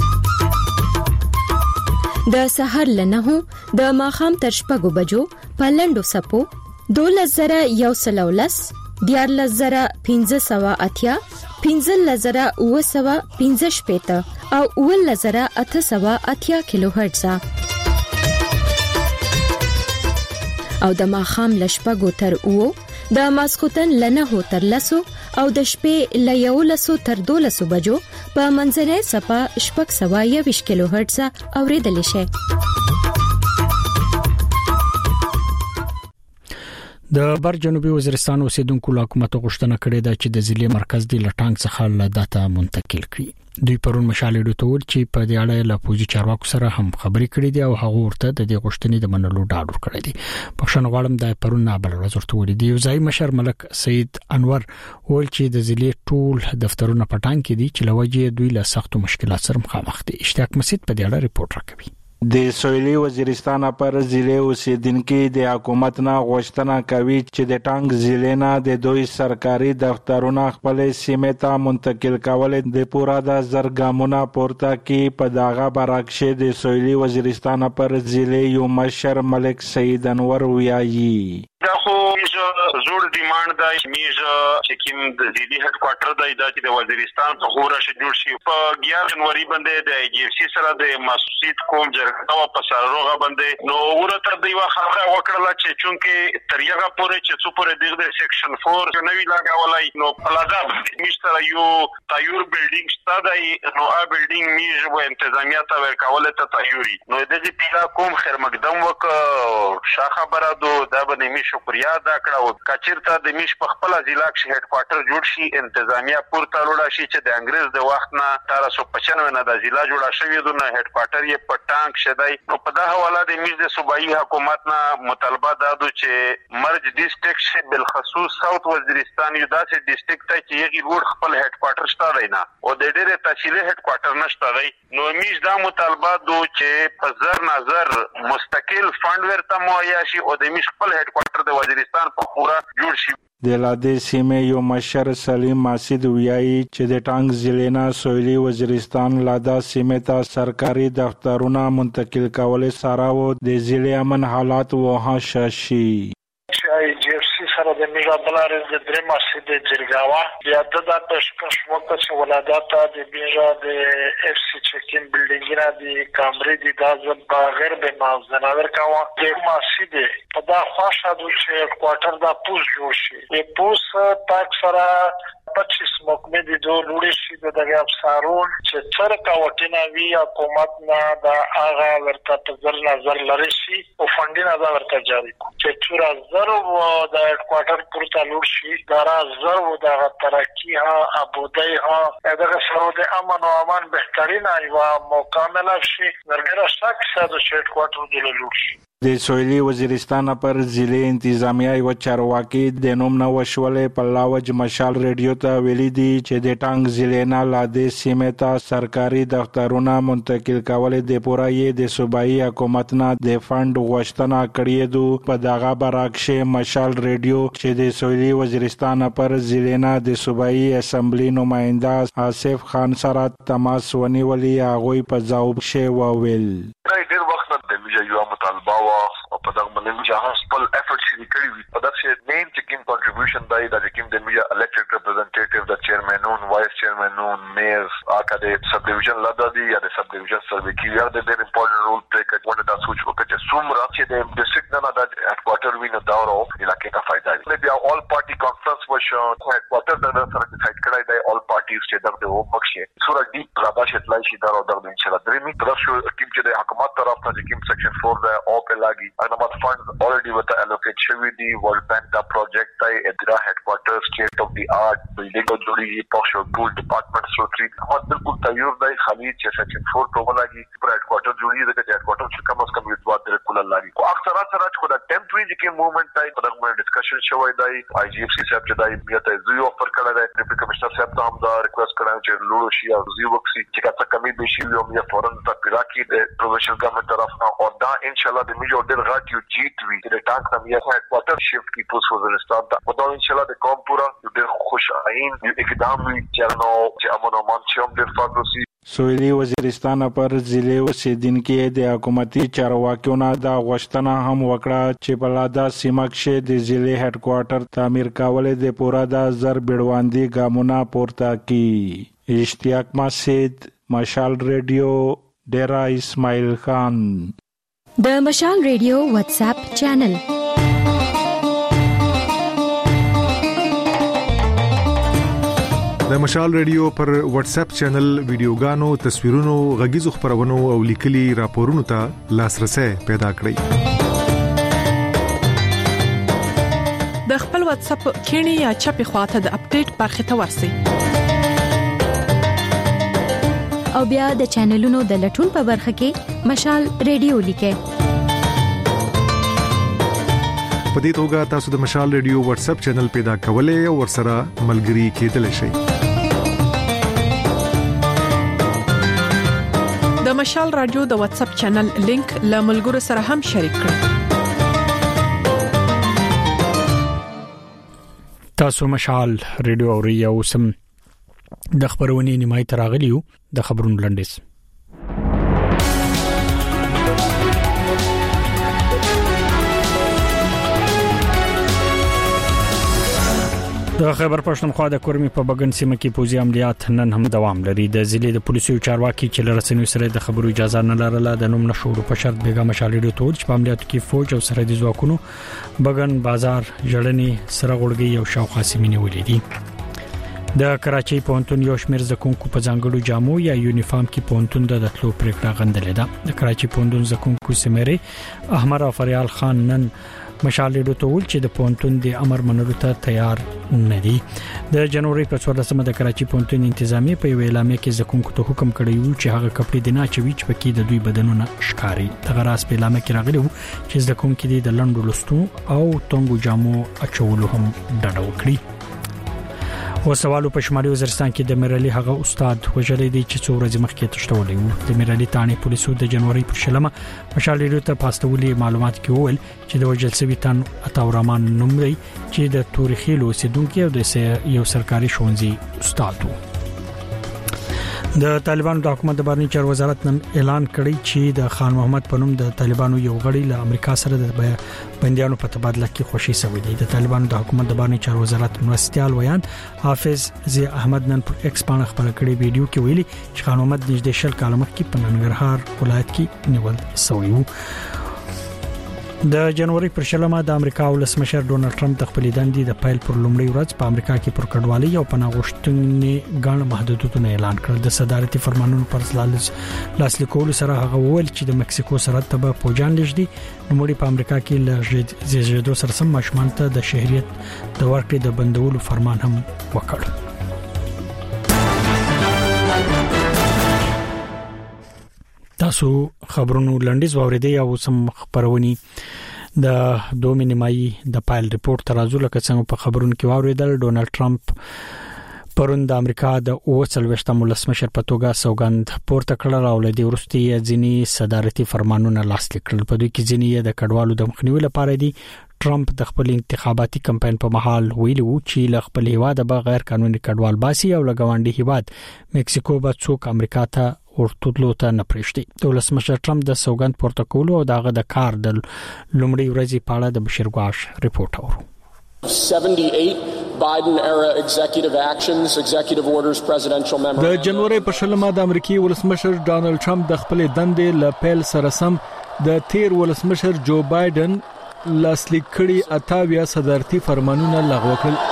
د سهار له نهو د ماښام تر شپږو بجو په لنډو صفو دولس زره یو سل او لس، دیارلس زره پنځه سوه اتیا، پنځلس زره اوه سوه پنځه شپېته او اوولس زره اته سوه اتیا کیلو هرتز، او د ماښام له شپږو تر اوو، د ماسخوتن له نهو تر لسو او د شپې له یولسو تر دولسو بجو په منځنۍ صفه شپږ سوه یوویشت کیلو هرتز اوریدلی شي. د بر جنوبي وزیرستان اوسیدونکو له حکومت غوښتنه کړې ده چې د ضلع مرکز د لټانګ څخه له داتا منتقل کړي. دوی پرون مشال ریډیو ته ویل چې په دې اړه له پوزي چارواکو سره هم خبرې کړې دي او هغه ورته د دې غوښتنې د منلو ډاډ ورکړی دی. پښتون غواړم د پرون نه بل ورځ ورته ویل دی. ځای مشر ملک سید انور ول چې د ضلع ټول دفترونه پټان کې دي چې لوجه دوی له سختو مشکلات سره مخامخ دي. اشتیاق مسجد په دې اړه ریپورت راکوي. د سویلي وزیرستان پر ضلع اوسیدونکو د حکومت نه غوښتنه کوي چې د ټانګ ضلع نه د دوی سرکاري دفترونه خپل سیمه ته منتقل کول د پورا د زرګامونه پورته کې په داغه برعکس د سویلي وزیرستان پر ضلع یو مشر ملک سید انور ویایي دا خو زوړ ډیماند دی میز چې کوم د ضلعي هډ کوارټر دی د وزیرستان په خورا شډول شي په یازده جنوري باندې د ای جی اف سی سره د مسعود کوم جرګه په سروغه باندې نو ورته دی واخره وکړه چې چونکه تریغه پورې چې څو پورې د سیکشن چار نوې لاګولای نو پلازا مشتره یو تایور بلډینګ ستادای نو ا بلډینګ میز و انتظامیه ته ورکول ته تایوري نو د دې پیلا کوم خیر مقدم وک شاخه برادو دا باندې می شکریا ادا کړو کچیرته د میش په خپل ضلع کې هډ کوارټر جوړ شي انتظامیه پورته لوړ شي چې د انګريز د وخت نه تر څو پچپن نه د ضلع جوړه شوې دونه هډ کوارټر یې په ټانک شدای نو په دا حواله د میز د صوبایي حکومت نه مطالبه دادو چې مرج ډیسټریکټ شي بل خصوص ساوث وزیرستان یو داسې ډیسټریکټ ته چې یې ګور خپل هډ کوارټر شته دی نه او د ډېر تفصیلي هډ کوارټر نشته دی نو میز دا مطالبه دو چې په زر نظر مستقل فند ورته مهیا شي او د میز خپل هډ کوارټر د وزیرستان په خورا جوړ شي د لادې سیمه یو مشر سلیم ماسید ویایي چې د ټانګ ضلع نه سویلي وزیرستان لادا سیمه ته سرکاري دفترونه منتقل کول سره و د ضلع امن حالات وها شاشي ای جی اف سی سره د میګا بلارز د درې ماسې د جرګاوا بیا د د پښکش وکړ چې ولادت د میګا د اف سی چکین بلډینګ را دي کامرې دي د بغیر به مازناور کاوه د ماسې د په دا خاصه د چې کوارټر دا پوس جوړ شي د پوس تاک سره پچیس مکمه دي دوه لوړې شي د دغه افسرون چې تر کاوټینا وی حکومت نه دا هغه ورته په ځل نظر لري شي او فندینه دا ورته جاری کو چې چور زرو د کوارټر پورته لوړ شي دا زرو د ترقی ها ابودای ها دغه سره د امن او امان بهترینه یو مکمل شي ورګره شک ساده شي کوارټر د لوړ شي د سویلي وزیرستان پر ضلع انتظامیه یو چارواکي د نوم نو وشولې په لاوج مشال ریډیو ته ویلي دي چې د ټانګ ضلع نه لادې سیمه ته سرکاري دفترونه منتقل کول د پورا یې د صوبایي حکومت نه د فند غوښتنه کړې دو په دغه برعکس مشال ریډیو چې د سویلي وزیرستان پر ضلع نه د صوبایي اسمبلی نماینده آصف خان سره تماس ونیولې هغه په ځواب شی وویل ډېر وخت نه د میجا یو مطالبه وا او په دغه باندې جهان خپل افورټ شي کړی وي په دغه مین چې کوم کنټریبیوشن دی د کوم د میجا الیکټډ ریپرزنټیټیو د چیرمنون وایس چیرمنون میئرز اکا د سب ډیویژن لدا دی یا د سب ډیویژن سروي کې یا د ډېر امپورټنت رول پلی کوي ونه دا سوچ وکړي چې څومره چې د ډیسټریکټ نه د هډ کوارټر وینو دا ورو علاقې ته فائدہ دی بیا اول پارټي کانفرنس وشو هډ کوارټر د سره ډیسایډ کړی دی اول پارټیز چې دغه د وبخښي سورا ډیپ رادا شتلای شي دا ورو د ان شاء الله درې می طرف شو کوم چې د حکومت طرف ته کوم سیکشن چار د او په لاګي انمات فندز already with the allocate شوی دی ورلد بانک دا پروجیکټ دی ادرا هډ کوارټر سټیټ اف دی آرټ بلډینګ جوړیږي په شو ټول ډپارټمنټ سو ټریټ هم بالکل تیار دی خالي چې سیکشن چار په لاګي پر هډ کوارټر جوړیږي د هډ کوارټر چې کوم اس کم یو دوه درې کول لاګي او اکثر سره چې خدای ټمپرری کې موومېنټ دی په دغه ډسکشن شوی دی آی جی اف سی صاحب چې دی بیا ته زیو افر کړی دی ډیپټي کمشنر صاحب ته هم دا ریکوست کړم چې لوړ شي او زیو وکسي چې کا څه کمی به شي یو بیا فورن ته پیراکی د پروفیشنل ګورنمنت طرف نه او دا ان شاء الله د میجو ډیر غاټ یو جیټ وی د ټانک نم یې هډ کوارټر شفت کی پوس وزیرستان ته او دا ان شاء الله د قوم پورا ډیر خوش آئین یو اقدام وی چې نو چې امن او مان چې هم ډیر فاروسی سویلي وزیرستان پر ضلع اوسیدونکو د حکومتي چارواکیو نه دا غوښتنه هم وکړه چې په لادا سیمه کې د ضلع هډ کوارټر تعمیر کول د پورا د زر بیړواندي ګامونه پورته کی اشتیاق مسجد مشال ریډیو ډیرا اسماعیل خان د مشال ریډیو واتس اپ چینل د مشال ریډیو پر واتس اپ چینل ویډیوګانو تصویرونو غږیزو خبرونو او لیکلي راپورونو ته لاسرسي پیدا کړئ د خپل واتس اپ کینی یا چپی خواته د اپډیټ برخه ته ورسئ او بیا د چینلونو د لټون په برخه کې مشال ریډیو لیکئ په دې توګه تاسو د مشال ریډیو واتس اپ چینل پیدا کولای او ورسره ملګري کېدلی شئ د مشال رادیو د واتس اپ چینل لینک له ملګرو سره هم شریک کړئ. تاسو مشال ریډیو اوري او سم د خبرونې نیمای تراغلیو د خبرونو لنډیس. د خیبر پښتونخوا د کورمي په بغن سیمه کې پوځي عملیات نن هم دوام لري. د ضلع د پولیسو چارواکي چې لرسنوي سره د خبرو اجازه نه لرله د نوم نشورو په شرط بیګا مشالې ټول چې په عملیاتو کې فوج او سرحدي ځواکونو بغن بازار جړنی سره غړګي او شاوخوا سیمې ولیدي. د کراچۍ پونتون یو شمیر زکونکو په ځانګړو جامو یا یونیفارم کې پونتون د دتلو پریکړه غندلې ده. د کراچۍ پونتون زکونکو سیمره احمد افریال خان نن مشالې ټول چې د پونتون د امر منلو ته تیار نه دي. د جنوري په څوارلسمه د کراچۍ پونتون انتظامی په ویلامه کې زکونکو ته حکم کړی و چې هغه کپړې د ناچوي چې پکې د دوی بدنونه ښکاری. دغه راس په ویلامه کې راغلی و چې زکونکو د لندو لستو او تونګو جامو اچولو هم ډډه وکړي. وسوالو په شمالي وزیرستان کې د میرالي هغه استاد وجلې دي چې څو ورځې مخکې تشتولې وو. د میرالي تانې پولیسو د جنوري پر شلمه مشالې ته پاستولې معلومات کې وویل چې د وجل سوي تن عطاورمان نوم دی چې د تاریخي لوسیدونکو او د یو سرکاري ښوونځي استاد وو. د طالبانو د حکومت د بهرنی چارو وزارت نن اعلان کړی چې د خان محمد په نوم د طالبانو یو غړي له امریکا سره د بنديانو په تبادله کې خوشي شوی دی. د طالبانو د حکومت د بهرنی چارو وزارت مرستيال ویان حافظ زی احمد نن پر ایکس باندې خبر کړی ویډیو کې ویلي چې خان محمد نږدې شل کال مخکې په ننګرهار ولایت کې نیول شوی وو. د جنوري پر شلمه د امریکا ولسمشر ډونالد ټرمپ د خپل دندې د پایل پر لومړی ورځ په امریکا کې پر کډوالۍ او پناه غوښتنې غاڼه محدودیتونه اعلان کړل. د صدارتي فرمانونو پر لاسلیکولو سره هغه وویل چې د مکسیکو سرحد ته به پوجان لږدي. نوموړي په امریکا کې له زیږیدو سره سم ماشومان ته د شهريت د ورکړې د بندولو فرمان هم وکړ. تاسو خبرونو لنډیز واوریدئ او سم خبرونی د دوه نیمایي د پایل ریپورت ترازو لکه څنګه په خبرونو کې واوریدل. ډونالد ټرمپ پرون د امریکا د اوسلويشتم ولسمشر په توګه سوګند پورته کړل او لدی ورستي ځینی صدارتي فرمانونه لاسلیک کړل. په دوی کې ځینی د کډوالو د مخنیوي لپاره دي. ټرمپ د خپل انتخاباتي کمپاین په محل ویلي و چې له خپل هیواد به غیر قانوني کډوال باسي او لګاونډي هیواد مکسیکو به څوک امریکا ته ورتلو ته نه پرېږدي. د ولسمشر ټرمپ د سوګند پورته کولو او دغه د کار د لومړي ورځې په اړه د بشیر ګواش ریپورت اورو. seventy-eight Biden era executive actions, executive orders, presidential memos. د جنوري په شلمه د امریکای ولسمشر ډانلډ ټرمپ د خپل دندې ل پیل سره سم د تیر ولسمشر جو بایدن لاسلیک کړي اتاویا صدارتي فرمانونه لغوه کړل.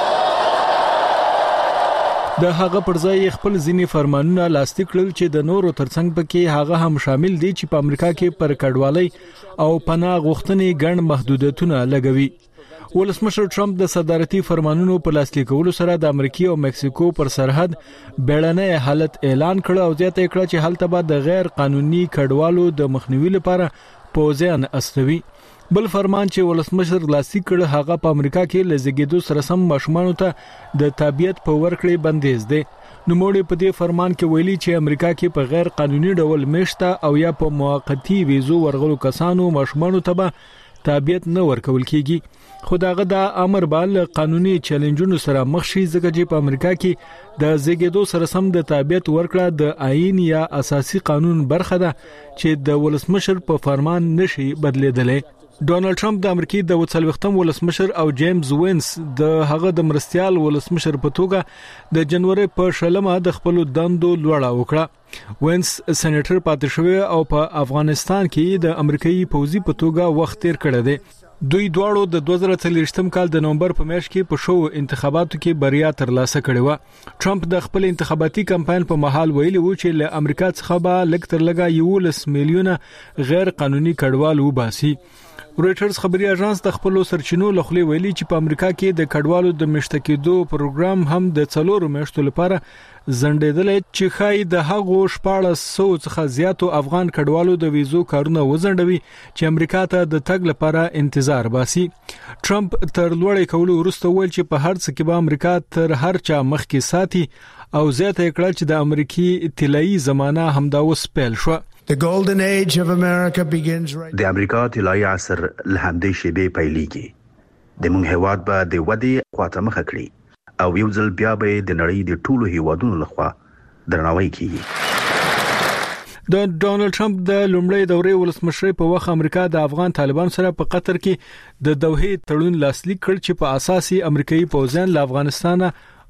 د هغه پر ځای خپل ځینی فرمانونه لاسلیک کړل چې د نورو ترڅنګ پکې هغه هم شامل دي چې په امریکا کې پر کډوالۍ او پناه غوښتنې ګڼ محدودیتونه لګوي. ولسمشر ټرمپ د صدارتي فرمانونو په لاسلیکولو سره د امریکا او مکسیکو پر سرحد بیړنۍ حالت اعلان کړ او زیاته کړه چې هلته به د غیر قانوني کډوالو د مخنیوي لپاره پوځیان استوي. بل فرمان چې ولسمشر لاسلیک کړ هغه په امریکا کې لزګیدو سره سم ماشومان ته د تابعیت په ورکړې بندیز دی. نوموړي په دې فرمان کې ویلي چې امریکا کې په غیر قانوني ډول میشته او یا په موقتی ویزو ورغلو کسانو ماشومان ته به تابعیت نه ورکول کیږي. خو داغه د امر بال قانوني چیلنجونو سره مخ شي ځکه چې په امریکا کې د زګیدو سره سم د تابعیت ورکړه د آئین یا اساسي قانون برخه ده چې د ولسمشر په فرمان نشي بدلیدلی. ډونالد ټرمپ د امریکای د وڅلوختم ولسمشر او جیمز وینس د هغه د مرستيال ولسمشر په توګه د جنوري په شلمه د خپل دندو لوړه وکړه. وینس سېنیټر پاتې شوی او په افغانستان کې د امریکایي پوځي په توګه وخت تیر کړی دی. دوی دواړو د دوه زره څلوېښتم کال د نومبر په میاشت کې په شو انتخاباتو کې بریا ترلاسه کړې و. ټرمپ د خپل انتخاباتي کمپاین په محل ویلي و چې له امریکا څخه به لږ تر لږه یولس میلیونه غیر قانوني کډوال وباسي. رويټرز خبري اژانس د خپل سرچینو لخوا ویلي چې په امریکا کې د کډوالو د مشتکیدو پروګرام هم د څلورو میاشتو لپاره زندیدل چې خای د هغو شپاړس سو څخه زیاتو افغان کډوالو د ویزو کارونه وزندوي چې امریکا ته د تګ لپاره انتظار باسي. ټرمپ تر لوړې کولو وروسته ویل چې په هر څه کې به امریکا تر هر چا مخکې ساتي او زیاته کړه چې د امریکای طلایی زمانہ همدا اوس پیل شو. The golden age of America begins right. د امریکا طلایي عصر له همدې شیبې پیلېږي. د موږ هیواد به د ودې خواته مخه کړي او یو ځل بیا به د نړۍ د ټولو هیوادونو لخوا درناوی کیږي. د ډونالد ټرمپ د لومړۍ دورې ولسمشر په وخت امریکا د افغان طالبان سره په قطر کې د دوحې تړون لاسلیک کړ چې په اساسي امریکایي پوځیان له افغانستان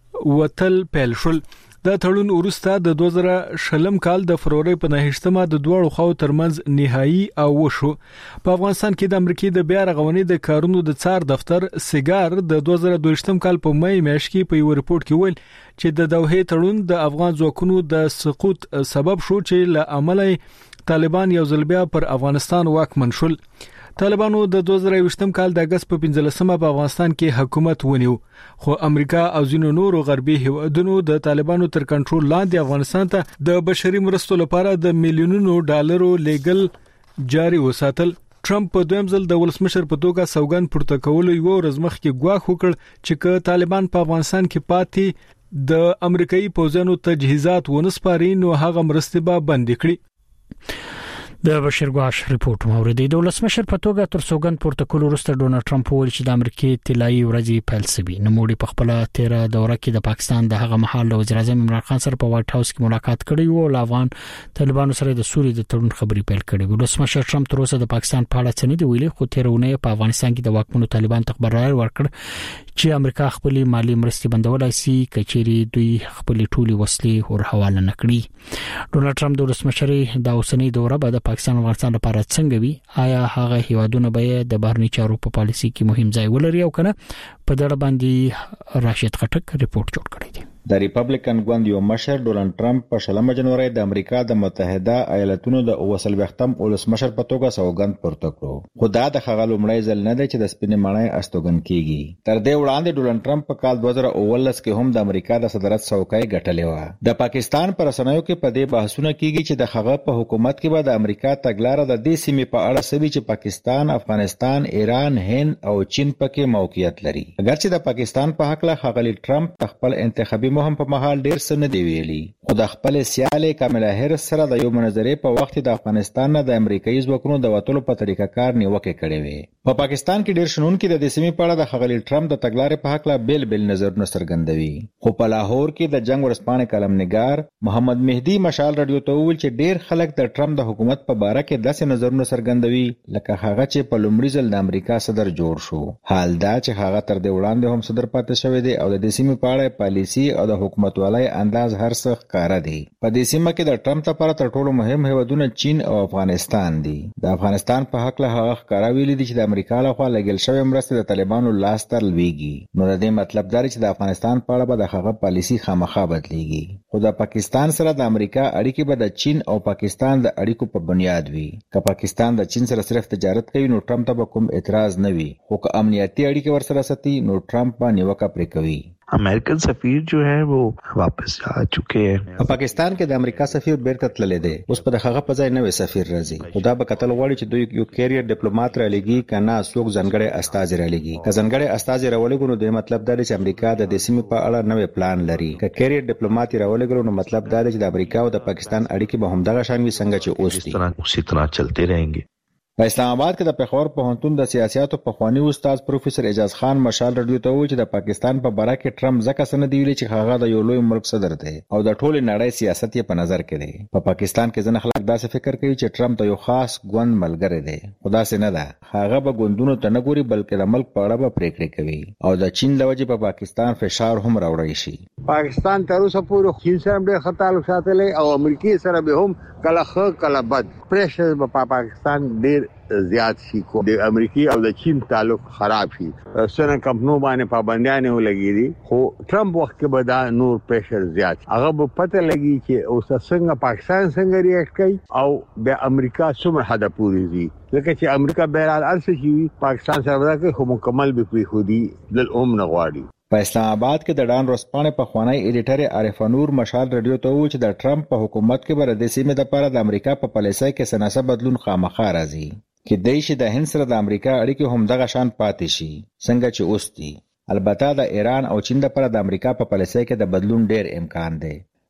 وتل پیل شول. دا تړون وروسته د دوه زره شلم کال د فروری په نهشتمه د دوه خو ترمنځ نهایی او وشو. په افغانستان کې د امریکای د بیا رغونې د کارونو د څار دفتر سیګار د دوه زره دوه کال په مې میاشت کې په یو رپورت کې ویل چې د دوحې تړون د افغان ځواکونو د سقوط سبب شو چې له عمله طالبان یو ځل بیا پر افغانستان واکمن شول. طالبانو د دوه زره یوولسم کال د اگست په پنځلسمه په افغانستان کې حکومت ونیو، خو امریکا او ځینو نورو غربي هیوادونو د طالبانو تر کنټرول لاندې افغانستان ته د بشري مرستو لپاره د میلیونونو ډالرو لیګل جاري وساتل. ټرمپ په دویم ځل د ولسمشر په توګه سوګند پورته کولو یو ورځ مخکې ګواښ وکړ چې که طالبان په افغانستان کې پاتې د امریکایي پوځیانو تجهیزات ونسپاري نو هغه مرستې به بند کړي. د بشیر ګواش ریپورت موردی د ولسمشر په توګه تر سوګند پورته کول وروسته ډونالد ټرمپ ویل چې د امریکای طلایي ورځې پیل شوی. نوموړي په خپل تیره دوره کې د پاکستان د هغه مهال د وزیر اعظم عمران خان سره په وایټ هاوس کې ملاقات کړی او د افغان طالبانو سره د سولې د تړون خبري پیل کړې. ولسمشر ټرمپ تر اوسه د پاکستان په اړه څه نه دی ویلي، خو تیرونه په افغانستان کې د واکمنو طالبان تخبرار ورکړ چې امریکا خپل مالی مرستې بندولای شي کچېری دوی خپل ټولي وسلې ور حواله نکړي. ډونالد ټرمپ د ولسمشر د اوسنۍ دوره بعد پاکستان او افغانستان لپاره څنګه وي؟ آیا هغه هیوادونه به د بهرنی چارو په پالیسي کې مهم ځای ولري او کنه؟ په دړه باندې راشد خټک ریپورت جوړ کړی دی. د ریپبلیکن ګوند یو مشر ډونالد ټرمپ په شلمه جنوري د امریکا د متحده ایالاتونو د اوسل وختم ولسمشر په توګه سوګند پورته کړو، خو دا د هغه لومړی ځل نه دی چې د سپینې مړۍ استوګن کیږي. تر دې وړاندې ډونالد ټرمپ په کال دوه زره اوولس کې هم د امریکا د صدارت څوکۍ ګټلې و. د پاکستان پر رسنیو کې په دې بحثونه کیږي چې د هغه په حکومت کې به د امریکا تګلارې د دې سیمې په اړه سوي چې پاکستان، افغانستان، ایران، هند او چین پکې موقعیت لري. اگرچې د پاکستان په حق له ښاغلي ټرمپ خپل انتخابي مهم په مهال ډیر څه نه دی ویلي، خو د خپل سیالې کاملا هریس سره د یو مناظرې په وخت د افغانستان نه د امریکایي ځواکونو د وټولو په طریقه کار نیوکه کړې وي. په پاکستان کې ډیر شنونکي د دې سیمې په اړه د ښاغلي ټرمپ د تګلارې په حق له بیل بیل نظرونه څرګندوي، خو په لاهور کې د جنگ ورسپانې کالمنګار محمد مهدي مشال رادیو ته ویل چې ډیر خلک د ټرمپ د حکومت په باره کې داسې نظرونه څرګندوي لکه هغه چې په لومړي ځل د امریکا صدر جوړ شو. حال دا چې هغه تر دې وړاندې هم صدر پاتې شوی دی او د دې سیمې په اړه پالیسي او د حکومت ولای انداز هر څه ښکارا دی. په دې سیمه کې د ټرمپ لپاره تر ټولو مهم هیوادونه چین او افغانستان دي. د افغانستان په حق له هغه ښکارا ویلي دي چې د امریکا لخوا لګل شوی مرستې د طالبانو لاس ته لويږي. نو د دې مطلب دا چې د افغانستان په اړه به د هغه پالیسي خامخا بدليږي. خو د پاکستان سره د امریکا اړیکې به د چین او پاکستان د اړیکو په بنیاد وي. که پاکستان د چین سره صرف تجارت کوي نو ټرمپ ته کوم اعتراض نه وي، خو که امنیتي اړیکې ورسره ساتي نو ټرمپ باندې نیوکه پرې کوي. امریکن سفیر جو ہے وہ واپس آ چکے ہیں. په پاکستان کې د امریکا سفیر بیرته تللی دی، اوس په دغه په ځای نوې سفیر راځي. خدا به قتل غواړي چې دوی یو کیریئر ډیپلوماټ را لګي کنه څوک ځنګړی استاذ را لګي. که ځنګړی استاذ را ولګو نو د مطلب دا دی چې امریکا د دې سیمې په اړه نوې پلان لري. که کیریئر ډیپلوماټ را ولګو نو مطلب دا دی چې د امریکا او د پاکستان اړیکې به همدغه شان وي څنګه چې اوس دي، اسی طرح چلتے رہیں گے. په اسلام آباد کې د پېښور پوهنتون د سیاستو پخوانی استاد پروفیسور اعجاز خان مشال رادیو ته وویل چې د پاکستان په باره کې ټرمپ ځکه څه نه دی ویلي چې هغه د یو لوی ملک صدر دی او د ټولې نړۍ سیاست یې په نظر کې دی. په پاکستان کې ځینې خلک داسې فکر کوي چې ټرمپ د یو خاص ګوند ملګری دی، خو داسې نه ده. هغه به ګوندونو ته نه ګوري بلکې د ملک په اړه به پریکړې کوي او د چین له وجې په پاکستان فشار هم راوړی شي. پاکستان تر اوسه پورې چین سره ډېر ښه تعلق ساتلی او امریکای سره به هم کله ښه کله بد. پریشر په پاکستان ډېر زیات شي، کو د امریکای او د چین تعلق خراب شي. سره کمپنو باندې پابندیاں ولګي دي، خو ټرمپ وخت کې به دا نور پریشر زیات. هغه به پته لګي چې اوس څنګه پاکستان څنګه ریاکټ کوي او د امریکا څومره حد پورې دي. لکه چې امریکا بهرحال ارسه شي پاکستان سره ورکه خو مکمل به پری خودي دل اوم نه غواړي. په اسلام آباد کې د ډان روسپانې په خوانی ایډیټر عارف نور مشال رادیو ته وویل چې د ټرمپ په حکومت کې به د سیمې لپاره د امریکا په پالیسۍ کې سناسب بدلون خامخا راځي، کې دای شي د هند سره د امریکا اړیکې هم دغه شان پاتې شي څنګه چې اوس دي. البته د ایران او چین لپاره د امریکا په پالیسۍ کې د بدلون ډیر امکان دی.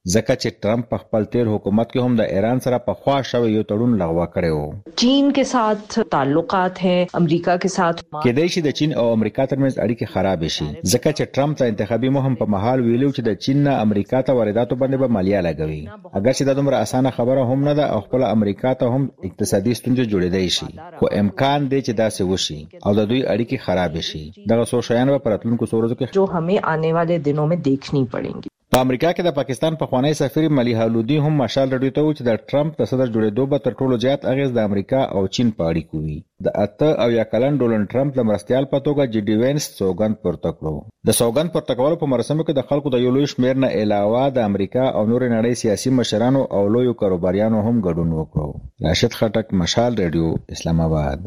ځکه چې ټرمپ په خپل تیر حکومت کې هم د ایران سره په خوا شوی یو تړون لغوه کړی و. چین के साथ ताल्लुकात हैं, अमेरिका के साथ کېدای شي د چین او امریکا ترمنځ اړیکې خراب شي ځکه چې ټرمپ ته انتخابي مهم په محل ویلو چې د چین نه امریکا ته وارداتو باندې به مالیه لګوي. اگر چې دا دومره اسانه خبره هم نه ده او خپل امریکا ته هم اقتصادي ستونزې جوړېدای شي, خو امکان دی چې دا څه وشي او د دوی اړیکې خراب شي. دغه څو شیان به په راتلونکو څو ورځو کې جو हमें आने वाले दिनों में देखनी पड़ेंगी. په امریکا کې د پاکستان پخوانی سفیر ملیحه لودي هم مشال رډیو ته و چې د ټرمپ د صدر جوړېدو به تر ټولو زیات اغیز د امریکا او چین په اړیکو وي. د اته او یا کلن ډونلډ ټرمپ د مرستیال په توګه جی ډي وینس سوګند پورته کړو. د سوګند پورته کولو په مراسمو کې د خلکو د یو لوی شمېر نه علاوه د امریکا او نور نړۍ سیاسي مشرانو او لویو کاروباریانو هم ګډون وکړو. راشد خټک, مشال رډیو, اسلام آباد.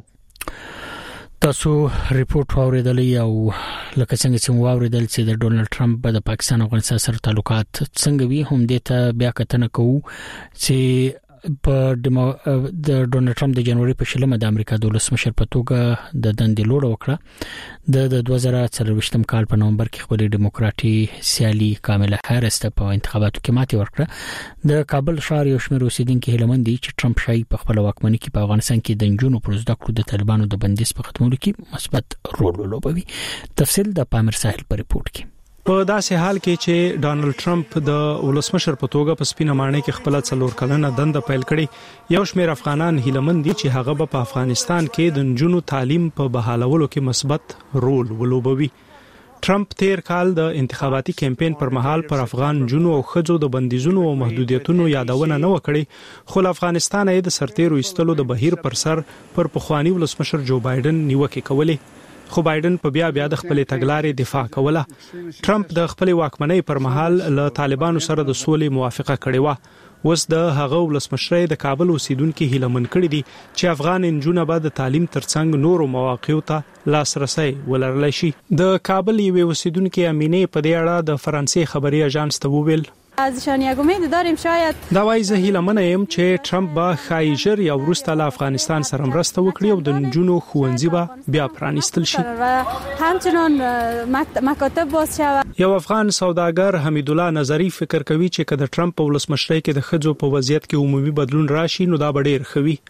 تاسو ریپورت واوریدلی او لکه څنګه چې واوریدل چې د ډونلډ ټرمپ د پاکستان او افغانستان سره تعلقات څنګه وي, هم دې ته بیا کتنه کوو چې په د ډونلډ ټرمپ د جنوري په شلمه د امریکا د ولسمشر په توګه د دندې لوړ وکړه. د دوه زره څلورویشتم کال په نومبر کې خپل ډیموکراټي سیالي کاملا هریس ته په انتخاباتو کې ماتې ورکړه. د کابل ښار یو شمېر اوسیدونکو هیله مند دي چې ټرمپ شای په خپل واکمنۍ کې په افغانستان کې د نجونو پر زده کړو د طالبانو د بندیز په ختمولو کې مثبت رول ولوبوي. تفصیل د پامیر ساحل په ریپورت کې. په داسې حال کې چې ډانلډ ټرمپ د ولسمشر په توګه په سپینه ماڼۍ کې خپل څلور کلنه دنده پیل کړي, یو شمېر افغانان هیلمن دي چې هغه په افغانستان کې د نجونو تعلیم په بحالولو کې مثبت رول ولوبوي. ټرمپ تیر کال د انتخاباتي کمپاین پر مهال پر افغان جنو او خځو د بندیزونو او محدودیتونو یادونه نه وکړي, خو افغانستان یې د سرتیرو ایستلو د بهیر پر سر پر پخوانی ولسمشر جو بایدن نیوکه کولې. خو بایدن په بیا بیا د خپل تګلارې دفاع کوله. ټرمپ د خپل واکمنۍ پر مهال له طالبانو سره د سولې موافقه کړې و. اوس د هغه ولسمشر د کابل اوسیدونکو هیلمن کړي دي چې افغان انجونه به د تعلیم ترڅنګ نورو مواقعو ته لاسرسي ولرلی شي. د کابل یو اوسیدونکو امینه په دې اړه د فرانسې خبري اژانس ته وویل ازشان یک امید داریم شاید دا وایي زه هیله یم چې ټرمپ به خایجر یا وروسته له افغانستان سره مرسته وکړي او د نجونو ښوونځي به بیا پرانیستل شي. همچنان مکاتب باز شود. یو افغان سوداګر حمید الله نظری فکر کوي چې کله ټرمپ په ولسمشرۍ کې د خځو په وضعیت کې عمومي بدلون راشي نو دا به ډیر ښه وي.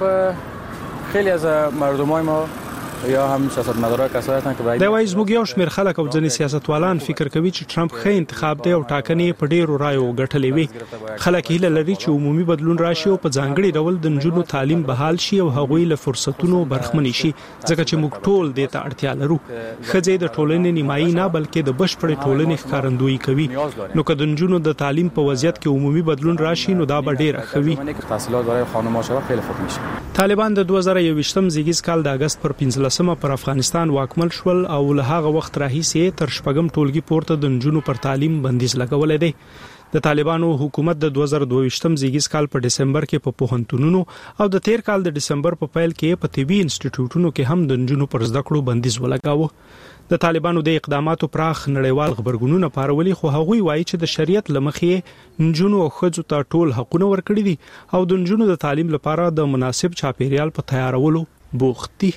خب خیلی از مردمای ما یا هم سیاستمدارا کسایی هستند که دا وایي زموږ یو شمېر خلک او ځینې سیاستوالان فکر کوي چې ټرمپ ښه انتخاب دی او ټاکنې په ډیرو رایو ګټلې وي. خلک هیله لري چې عمومي بدلون راشي او په ځانګړي ډول د نجونو تعلیم بحال شي او هغوی له فرصتونو برخمن شي, ځکه چې موږ ټول دې ته اړتیا لرو. ښځې د ټولنې نیمایي نه بلکې د بشپړې ټولنې ښکارندویي کوي. نو که د نجونو د تعلیم په وضعیت کې عمومي بدلون راشي نو دا به ډیر ښه وي. تحصیلات برای خانم‌ها شود خیلی خوب میشه. طالبان د دوه زره یوویشتم زیږیز کال د اگست پر پنځلسمه پر افغانستان واکمل شول او له هغه وخت راهیسې تر شپږم ټولګي پورته د نجونو پر تعلیم بندیز لګولې دی. د طالبانو حکومت د دوه زره دوه زیږیز کال په ډسمبر کې په پوهنتونونو او د تیر کال د ډسمبر په پیل کې په طبي انسټیټیوټونو کې هم د نجونو پر زده کړو بندیز ولګاوه. د طالبانو د اقداماتو پراخ نړیوال خبرګونونه پارولي, خو هغوی وایي چې د شریعت لمخې نجونو او ښځو ته ټول حقونه ورکړي دي او د نجونو د تعلیم لپاره د مناسب چاپیریال په تیارولو بوخت دي.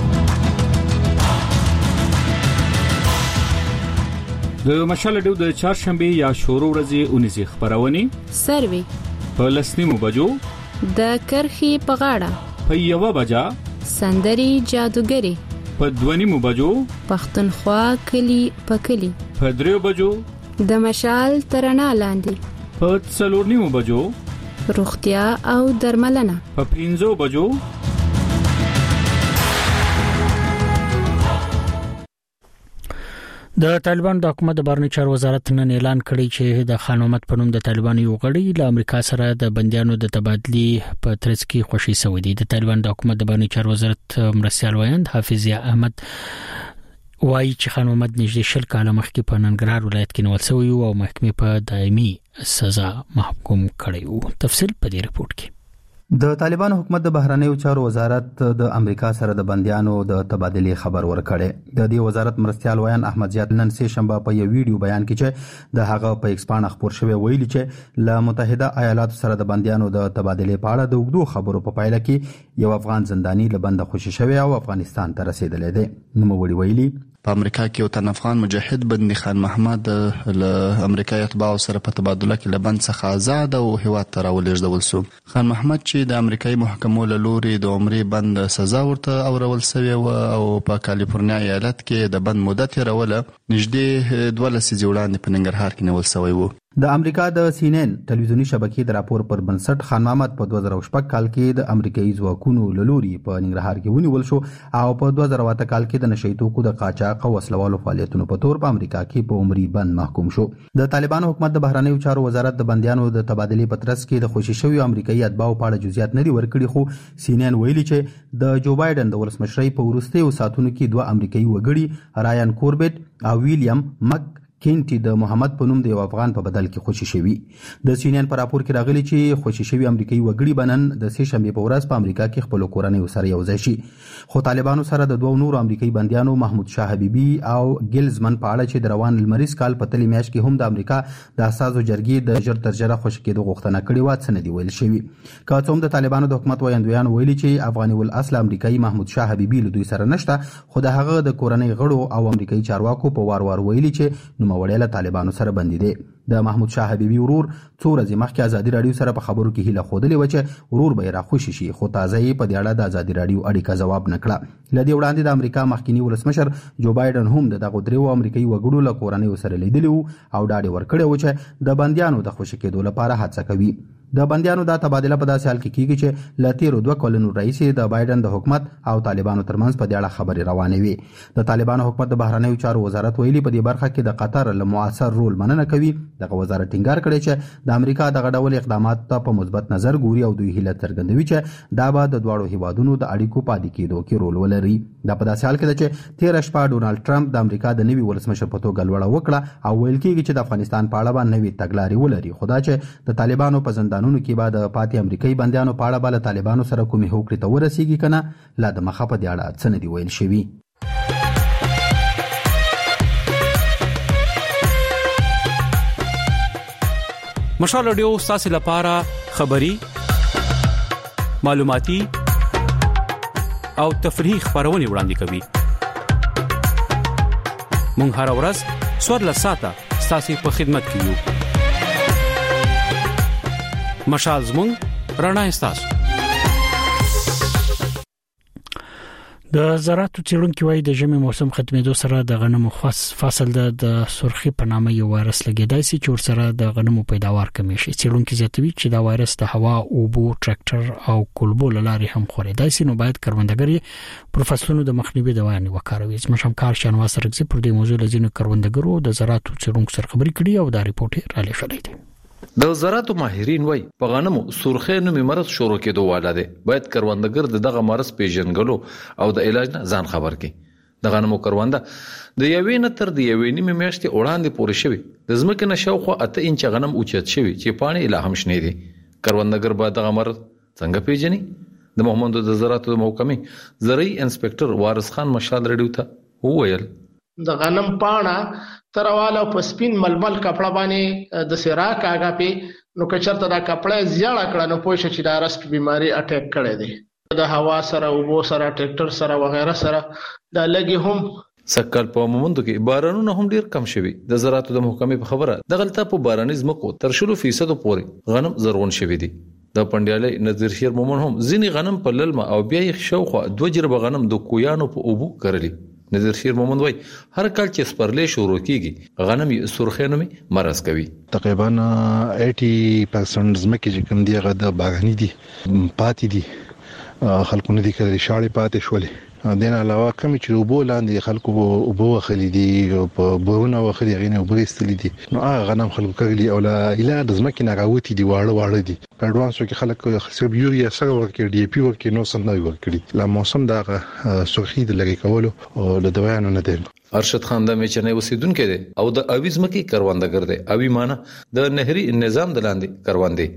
د مشال ډیو د چهارشنبه یا شورو ورځې اونیزي خبرونه سروي په لسنیمو بجو د کرخي په غاړه په یو بجا سندري جادوګری په دونیمو بجو پښتونخوا کلی په کلی په دریو بجو د مشال ترنا لاندې په څلورنیمو بجو روغتیا او درملنه په پنځو بجو د طالبان د حکومت د بهرنی چارو وزارت نن اعلان کړی چې د خان محمد په نوم د طالبان یو غړی له امریکا سره د بنديانو د تبادلې په ترڅ کې خوشي شوی دی. د طالبان د حکومت د بهرنی چارو وزارت مرستیال وایند حافظ احمد وایي چې خان محمد نږدې شل کاله مخکې په ننګرهار ولایت کې نیول شوی او محکمې په دایمي سزا محکوم کړی و. تفصیل په دې رپورت کې. د طالبان حکومت د بهرنیو چارو وزارت د امریکا سره د بنديانو د تبادلې خبر ورکړي. د دې وزارت مرستیال وایان احمد زیات نن سه شنبه په یو ویډیو بیان کې چې د هغه په ایکس باندې خبر شوی ویلي چې له متحده ایالاتو سره د بنديانو د تبادلې په اړه د وګړو خبرو په پایله کې یو افغان زنداني له بند خوشي شوی او افغانستان ته رسیدلی دی. نو وړي ویلي په امریکا کې یو تن افغان مجاهد بندي خان محمد له امریکایي اتباعو سره په تبادله کې له بند څخه آزاد او هیواد ته راولېږدول شو. خان محمد چې د امریکایي محکمو له لوري د عمرې بند سزا ورته اورول شوې وه او په کالیفورنیا ایالت کې د بند مدت یې راوله نږدې دوه لسیزې وړاندې په ننګرهار کې نیول شوی و. د امریکا د سی ان ان ټلویزیونی شبکې د راپور پر بنسټ خان محمد په دوه زره شپږ کال کې د امریکایي ځواکونو له لوري په ننګرهار کې ونیول شو او په دوه زره اته کال کې د نشئی توکو د قاچاق او وسلوالو فعالیتونو په تور په امریکا کې په عمرې بند محکوم شو. د طالبانو حکومت د بهرنیو چارو وزارت د بندیانو د تبادلې په ترڅ کې د خوشي شویو امریکایي اتباعو په اړه جزئیات نه دي ورکړي، خو سی ان ان ویلي چې د جو بایدن د ولسمشرۍ په وروستیو ساعتونو کې دوه امریکایي وګړي رایان کوربټ او ویلیام مک کینټي د محمد په نوم د یو افغان په بدل کې خوشي شوی. د سی ان ان په راپور کې راغلي چې خوشي شوی امریکایي وګړي بنن د سه شنبه په ورځ په امریکا کې خپل کورنۍ سره یو ځای شي. خو طالبانو سره د دوه نورو امریکایي بنديانو محمود شاه حبیبي او ګیلزمن په اړه چې د روان المریز کال په تلې میاشت کې هم د امریکا د اساسو جرګې د ژر تر ژره خوشي کېدو غوښتنه کړې و، څه نه دی ویل شوی. که څوم د طالبانو د حکومت وایندویان ویلي چې افغاني ول اصل امریکایي محمود شاه حبیبي له دوی سره نشته، خو د هغه د کورنۍ غړو او امریکایي چارواکو په وار وار ویلي چې نوموړی له طالبانو سره بندي دي. د محمود شاه حبیبي ورور څو ورځې مخکې ازادي رادیو سره په خبرو کې هیله خوده لې و چې ورور به را خوشي شي، خو تازه یې په دې اړه د ازادي رادیو اړیکه ځواب نکړه. لدی وړاندې د امریکا مخکینی ولسمشر جو بایدن هم د دغه دریو امریکایي وګړو له کورنۍ سره لیدلی وو او ډاډ ورکړی و چې د بنديانو د خوشي کېدو لپاره هڅه کوي. د بنديانو د تبادله په داسې حال کې کیږي چې ل تیرو دوه کلونو رئیس د بایدن د حکومت او طالبانو ترمنځ په دې اړه خبرې روانې وي. د طالبانو حکومت د بهرنیو چارو وزارت ویلي په دې برخه کې د قطر له موثر رول مننه کوي. دغه وزارت ټینګار کړی چې د امریکا دغه ډول اقدامات ته په مثبت نظر ګوري او دوی هیله څرګندوي چې دا به د دواړو هیوادونو د اړیکو پاتې کېدو کې رول ولري. دا په داسې حال کې ده چې تیر شپه ډونالد ټرمپ د امریکا د نوي ولسمشر په توګه لوړه وکړه او ویل کېږي چې د افغانستان په اړه به نوې تګلارې ولري، خو دا چې د طالبانو په زندانونو کې به د پاتې امریکایي بندیانو په اړه به له طالبانو سره کومې هوکړې ته ورسیږي کنه لا د مخه په دې اړه څه نه دی ویل شوی. مشال رادیو ستاسو لپاره خبری معلوماتي او تفریحي خبرونه وړاندې کوي. مونږ هر ورځ څوار ساعته ستاسو په خدمت کې یو. مشال زمونږ رڼا ستاسو. د زراعتو څېړونکو وايي د ژمي موسم ختمېدو سره د غنمو فصل د سرخي په نامه یو وایرس لګیدای شي چې ورسره د غنمو پیداوار کمی شي. څېړونکو زیاتوي چې دا وایرس د هوا، اوبو، ټریکټر او کولبو لارې هم خورېدای شي، نو باید کروندګر پر فصلونو د مخنیوي دوايانې وکاروي. زموږ همکار شانواز سرګزي پر دې موضوع لزینو کروندګرو د زراعتو څېړونکو سره خبرې کړې او دا ریپورت را لېږلی دی. د زراعتو ماهرین وای په غنمو سرخی نومي مرض شروع کېدو واله دی. باید کروندګر د دغه مرض پیژنګلو او د علاج نه ځان خبر کړي. د غنمو کرونده د یوې نه تر د یوې نیمه میاشتې وړاندې پورې شوی د ځمکې نه شاوخوا اته انچه غنم اوچت شوی چې پاڼې لا هم شنې دي. کروندګر باید دغه مرض څنګه پیژني؟ د محمد د زراعتو محکمې زرعي انسپکټر وارث خان مشال رادیو ته وویل د غنم پاڼه ترواله په سپین ململ کپړه باندې د سراک هغه په نو کچرته دا کپړه زیاړه کړه نو پوه شي چې دا رست بیماری اٹیک کړي دي. د هوا سره اوبو سره ټریکټر سره وغیرہ سره دا لګي هم سکل په مومندو کې بارانونه هم ډیر کم شوي. د زراعتو د محکمې په خبره د غلطه په باراني ځمکو تر شلو فیصد پورې غنم زرغون شوي دي. د پندیالي نظیر شیر مومن هم ځینی غنم په للمه او بیا یې شوخه دوه جربه غنم د کویانو په اوبو کرلی. نظیر شیر مومن وای هر کال چې سپرلې شروع کیږي غنم یې سرخینومي مرز کوي. تقریبا اسی پرسنټ زمکه چې کوم دی هغه د باغنی دي پاتې دي، خلکو نه دي کړي شاړې پاتې شولې. دین علاوه کوم چې وبو لاندې خلکو وبو خلې دي په بورونه وخلې غینه وبرستلې دي، نو هغه غنم خلکو کړي او لا اله د زمکه نه راوتی دي واړه واړه دي. په اډوانسو کې خلک خصوص یوریا سره ورکړي ډي پی ورکړي نو سم نه ورکړي. لا موسم دا سرخی د لګي کولو او د دوایانو نه دی. ارشد خان د میچنې وسیدونکو دی او د اویز مکی کروندګر دی. اوی معنی د نهري نظام د لاندې کروندې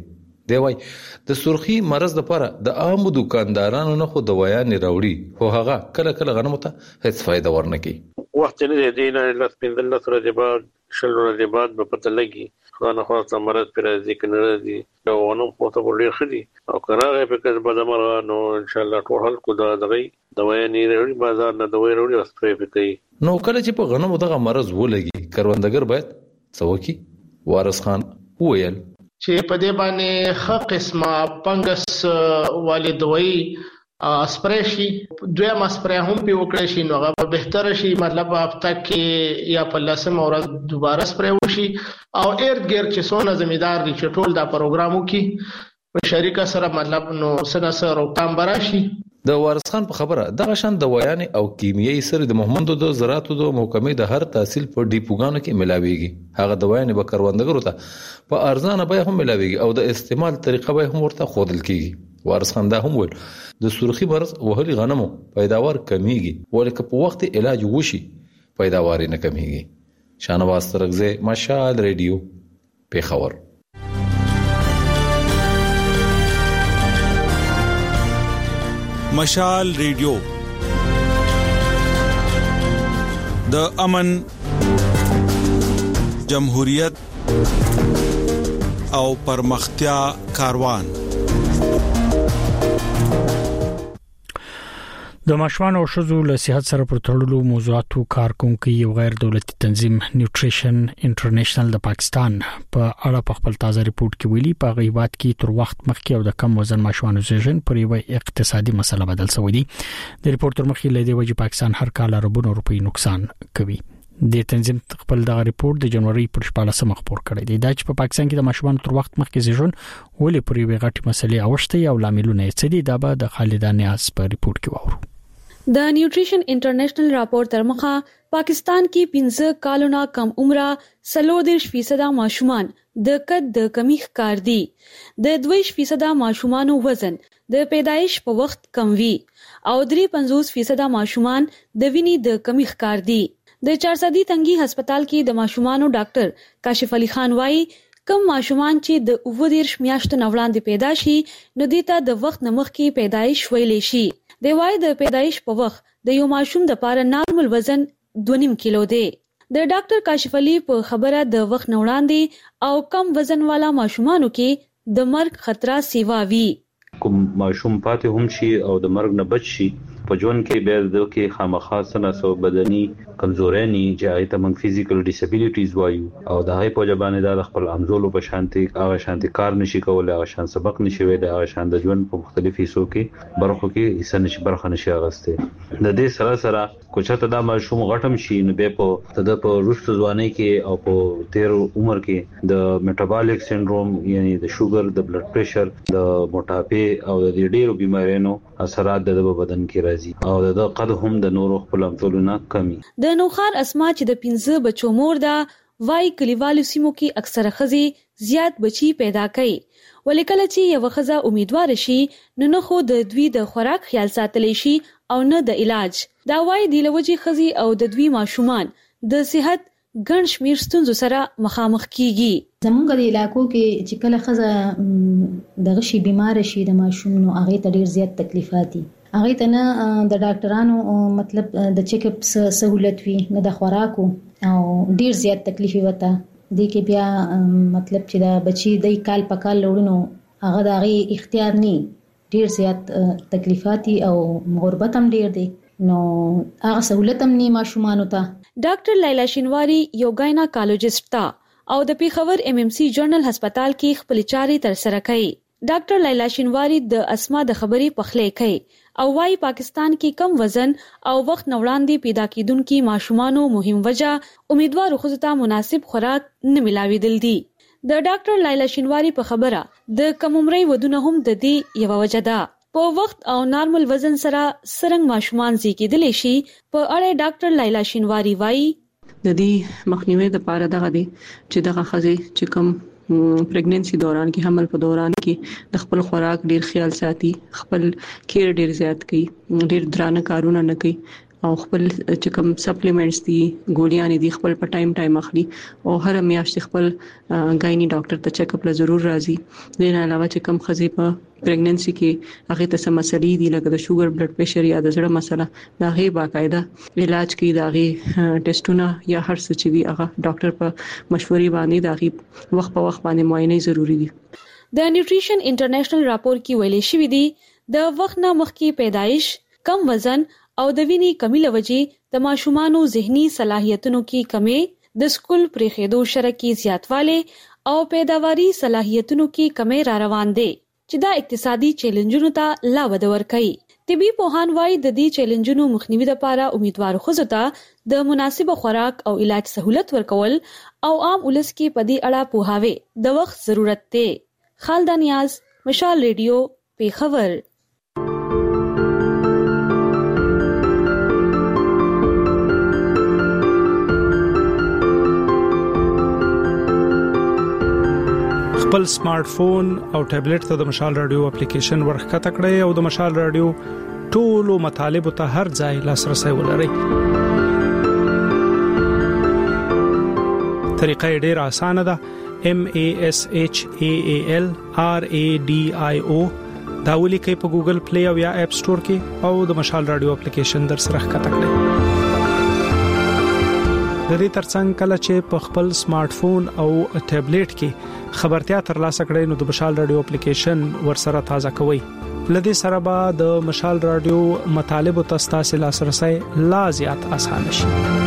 دی وای د سرخی مرز لپاره د عام دکاندارانو نه خو دوايان راوړي خو هغه کله کله غنمو ته هیڅ فائدہ ورنکي. وخت نه دی نه لاس پندل سره دی بعد شلو دی بعد په پته لګي خو خو مرز پر ذکر نه دی نو ونو په تو ډیر خدي او قراره په کس بد مر نو ان شاء الله ټول حل کو دا دغی دوايان راوړي بازار نه دوايي راوړي او سپری کوي. نو کله چې په غنمو دغه مرز ولګي کروندګر باید څوکي وارث خان وویل چې په دې باندې خ قسمه پنګس والدوي اسپری شي دویم اسپری هم په وکړی شي نو هغه بهتر شي مطلب هفته کې یا په لسم ورځ دوباره اسپری وشي او ارد ګیر چې څونه زمیدار دي چې ټول دا پروګرامو کې په شریکه سره مطلب نو سره سره روتام براشي. د وارث خان په خبره دغه شان دوايان او کیمیاوي سره د محمد د زراعتو د محکمې د هر تحصیل په ډیپوګانو کې ملاويږي. هغه دوايان به کروندګرو ته په ارزانه بیه هم ملاويږي او د استعمال طریقه به هم ورته خودل کیږي. وارث خان دا هم ول د سرخی مرز وهلي غنمو پیداوار کمیږي ولکه په وخت علاج وشي پیداوار نه کمیږي. شانواز ترغزه مشال ریډیو پیښور. مشال ریډیو د امن جمهوریت او پرمختیا کاروان. د ماشومان او شذو له صحت سره پر تړلو موضوعاتو کارکونکو یو غیر دولتي تنظیم نیوټریشن انټرنیشنل د پاکستان په اړه په خپل تازه ریپورت کې ویلي په غیبات کې تر وخت مخکې او د کم وزن ماشومان زیږون پر یو اقتصادي مسله بدل شوی دی. د ریپورت تر مخکې لدی وجه پاکستان هر کال اربونو روپی نقصان کوي. د تنظیم خپل دغه ریپورت د جنوري پر شپږم خبر کړی دی دا چې په پاکستان کې د ماشومان تر وخت مخکې زیږون ولې پر یو غټي مسلې اوښتي او لاملونه یې څه دي دا به د خالد نیاز په ریپورت کې وورو. د نیوټریشن انټرنیشنل راپور تر مخه پاکستان کې پنځه کالونه کم عمره سلودش فیصد ماشومان د قد د کمی ښکار دي. د دوه فیصد ماشومانو وزن د پیدایش په وخت کم وي او درې پنځوس فیصد ماشومان د وینې د کمی ښکار دي. د چارسدي تنګي هسپتال کې د ماشومانو ډاکټر کاشف علي خان وايي کم ماشومان چې د اووه میاشتو نه وړاندې پیدا شي نو دیتا د وخت نمخ کې پیدایش ویلې شي. د وای د پیدایش په وخت د یو ماشوم د پاره نارمل وزن دوه نیم کیلو دی. د ډاکټر کاشف علي په خبره د وخت نه وړاندې او کم وزن والا ماشومانو کې د مرګ خطر سیوا وی. کوم ماشوم پاتې هم شي او د مرګ نه بچ شي په ژوند کې به د کې خامخا سناسو بدني کمزوري نه چې ایته من فزیکل ډیسابیلیټیز وایو او د هاي په جبانه د خپل امزولو په شانتي هغه شانتي کار نشي کولای هغه شان سبق نشي ویل هغه شان د ژوند په مختلفو حصو کې برخو کې حصہ نشي برخه نشي اغسته. د دې سره سره کوچته دا ماشوم غټم شي نو به په د په روشت ځواني کې او په تیر عمر کې د میټابولیک سنډروم یعنی د شوګر د بلډ پريشر د موټاپه او د ډېرو بیماریونو اثرات د بدن کې او د قد هم د نورو خپل امثلونه کمی. د نوخار اسما چې د پنځه بچو مور دا وای کلیوالو سیمو کې اکثره خزي زیات بچي پیدا کوي ولیکل چې یو خزه امیدوار شي نو نه خو د دوی د خوراک خیال ساتلی شي او نه د علاج. دا وای د لوجي خزي او د دوی ماشومان د صحت ګڼ شمیر ستونزو سره مخامخ کیږي. زمونږ د علاقو کې چې کله خزه د غشي بیمار شي د ماشوم نو هغه ته ډیر زیات تکلیفات دي. هغه ته نه د ډاکټرانو مطلب د چیک اپ سہولت وي نه د خوراکو او ډیر زیات تکلیف وته دي کې بیا مطلب چې دا بچي د کال په کال لورونو هغه د هغه اختیار نه ډیر زیات تکلیفات او غربت هم ډیر دي نو هغه سہولت هم نه ماشومان ته. ډاکټر لیلا شینواری یو گایناکالوجست تا او د پیښور ایم ایم سی جنرال هسپتال کې خپل چاري تر سره کوي. ډاکټر لیلا شینواری د اسما د خبرې پخلې کوي او وايي پاکستان کې کم وزن او وخت نوړاندې پیدا کیدونکو ماشومانو مهم وجہ امیدوار خو ته مناسب خوراک نه ملاویدل دي. د ډاکټر لیلا شینواری په خبره د کم عمرۍ ودونه هم د دې یو وجہ ده. په وخت او نارمل وزن سره سرنګ ماشومان زیږیدل شي په اړه ډاکټر لیلا شینواری وايي د دې مخنیوي د پاره دغه دي چې دغه خزي چې کم پریګننسي دوران کې حمل په دوران کې د خپل خوراک ډیر خیال ساتي خپل کیر ډیر زیات کوي ډیر درانه کارونه نه کوي او خپل چې کوم سپلیمنټس دي ګولیاں دي خپل په ټایم ټایم اخلي او هر میاشت خپل ګاینی ډاکټر ته چیک اپ لا ضرور راځي د نه علاوه چې کوم خزي په پریګننسي کې هغه ته سم مسلې دي لکه د شوګر بلډ پريشر یا د زړه مسله دا غي باقاعده علاج کوي دا غي ټیسټونه یا هر څه چې وي هغه ډاکټر په مشورې باندې دا غي وخت په وخت باندې معاینه ضروری دي. د نیوټریشن انټرنیشنل راپور کې ویلي شوی دی د وخت نه مخکې پیدایش، کم وزن او د وینې کمی لوجې د ماشومانو ذهني صلاحیتونو کې کمی، د سکول پریخېدو شرکی زیاتواله او پیداواري صلاحیتونو کې کمی را روان دي چې دا اقتصادي چیلنجونو ته لا وده ورکوي. طبي پوهان وايي د دې چیلنجونو مخنیوي لپاره امیدوار ښځو ته د مناسب خوراک او علاج سہولت ورکول او عام ولس کې په دې اړه پوهاوی د وخت ضرورت دی. خالد نیاز، مشال ریډیو، پیښور. خپل سمارټ فون او ټابلیټ ته د مشال رادیو اپلیکیشن ورخته کړئ او د مشال رادیو ټولو مطالب ته هر ځای لاسرسي ولرئ. طریقه ډیره اسانه ده. M A S H A A L R A D I O دا ولیکئ په ګوګل پلی او یا اپ سٹور کې او د مشال رادیو اپلیکیشن در سره ښکته کړئ. د دې ترڅنګ کله چې په خپل سمارټ فون او ټابلیټ کې خبرتیا ترلاسه کړئ نو د مشال رادیو اپلیکیشن ورسره تازه کوئ. لدې سره به د مشال رادیو مطالب او تاسو لاسرسي لا زیات اسانه شي.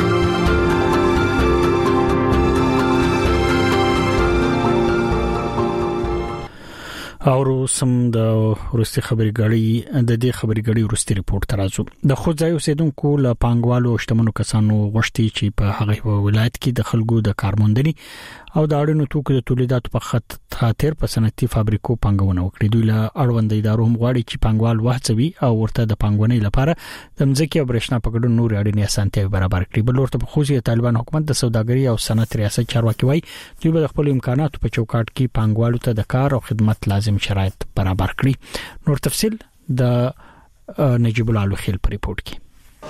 او سم د ورستي خبري غړي د دې خبري غړي ورستي ریپورت ترازو د خو ځای اوسیدونکو له پانګوالو شتمنو کسانو غوښتي چې په هغه ولایت کې د خلکو د کارموندنې او د اړینو توکو د تولیداتو په خط خاطر په صنعتي فابریکو پانګونه وکړي. دوی له اړوند ادارو هم غواړي چې پانګوال وهڅوي او ورته د پانګونې لپاره د مځکې او برېښنا په ګډون نور اړینې اسانتیاوې برابر کړي. بل ورته په خصوصي طالبان حکومت د سوداګري او صنعت ریاست چارواکي وایي دوی به خپل امکانات په چوکاټ کې پانګوالو ته د کار او خدمت لازم شرایط برابر کړي. نور تفصيل د نجيب الله لوخیل په ریپورت کې.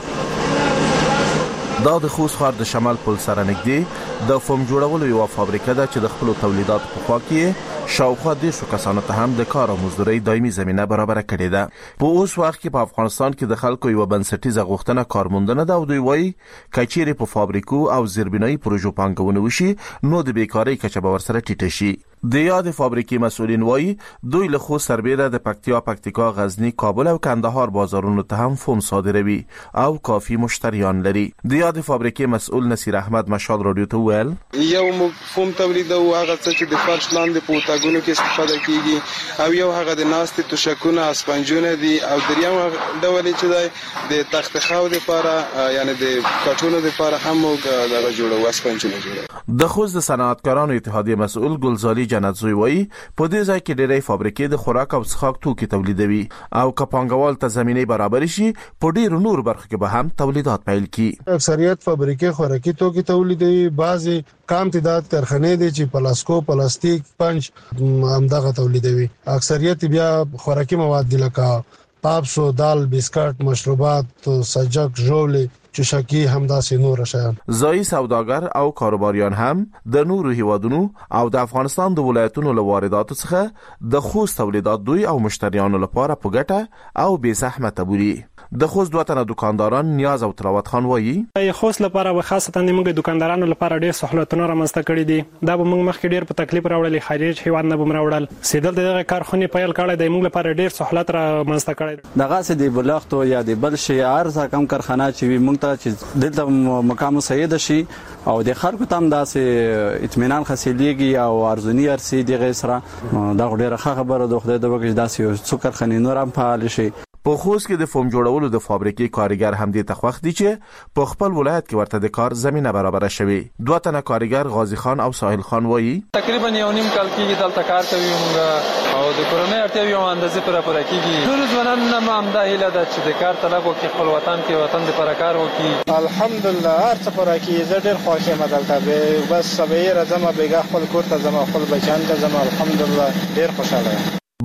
دا د خوست ښار د شمال پل سره نږدې د فوم جوړولو یو فابریکه ده چې د خپل تولیداتو په خوا کې شاوخوا د شو کسانو ته هم د کار او مزدوري دایمي زمينه برابر کړې ده. په اوس وخت کې په افغانستان کې د خلکو یو بنسټیزه غوښتنه کارموندنه ده او دوی وایي کچېره په فابریکو او زیربنایي پروژو پانګونه وشي نو د بیکاری کچه به ورسره ټیټه شي. د یاد فابریکې مسؤلین وایي دوی له خو سربېره د پکتیا، پکتیکا، غزنی، کابل او کندهار بازارونو ته هم فوم صادروي او کافي مشتریان لري. د یاد فابریکې مسؤل نصیر احمد مشال رادیو ته ویل یو فوم تولید او هغه څه چې د فرش لاندې په تاګونو کې استفاده کیږي او یو هغه د ناستې توشکونه اسپنجونه دي او دریم ډول چې د تخت خاو لپاره یعنی د کټونو لپاره هم دغه جوړو اسپنجونه جوړو. د خوست صنعتکارانو اتحادیه مسؤل ګلزالي جنتزوی وایي په دې ځای کې ډېرې فابریکې د خوراک او څښاک توکي تولیدوي او کپانګوال ته زمينه برابر شي په ډېر نور برخو کې به هم تولیدات پیل کړي. اکثریت فابریکې خوراکي توکي تولیدوي، بعضي کم تعداد کارخانې دي چې پلاستیکو، پلاستیک، پنج همدغه تولیدوي. اکثریت بیا خوراکي مواد دي لکه پاپسو، دال، بسکټ، مشروبات، سجق، ژولې، چشکی همداسې نور شیان. ځایی سوداګر او کاروباریان هم د نورو هیوادونو او د افغانستان د ولایتونو له وارداتو څخه د خوست تولیدات دوی او مشتریانو لپاره په ګټه او بې زحمت بولي. د خوست دوه تنه دکانداران نیاز او تلاوت خان وایي خوست لپاره خاصه موږ دکاندارانو لپاره ډېر سہولتونه رامنځته کړي دي. دا به موږ مخکې ډېر په تکلیف راوړل، خارج هیواد نه بم راوړل. سیدل دغه کارخونه پیل کړي د موږ لپاره ډېر سہولت رامنځته کړي. دغه سه دی بلغتو یا دی بل شي ارزه کم کارخانه چې موږ ته چې دلته مقام سید شي او د خلکو تام داسې اطمینان حاصلېږي او ارزونی ارسي دغه سره دا ډېره خبره ده. خدای دې وکړي داسې څو کارخانې نور هم فعال شي. په خوست کې د فوم جوړولو د فابریکې کارګر هم دې تخوخ دي چې په خپل ولایت کې ورته د کار زمينه برابر شوي. دوه تنه کارګر غازی خان او ساحل خان وایي تقریبا یو نیم کال کې دلته کار کوي موږ او د کورنۍ اړتیاوې یو اندازې پر پوره کیږي. ټول ځوانان نه هم د هیله ده چې د کار طلب وکړي، خپل وطن کې وطن د پر کار وکړي. الحمدلله هر څه پر کې زه ډېر خوښ یم دلته به بس سبې راځم بیګه خپل کور ته ځم، خپل بچان ته ځم. الحمدلله ډېر خوشاله یم.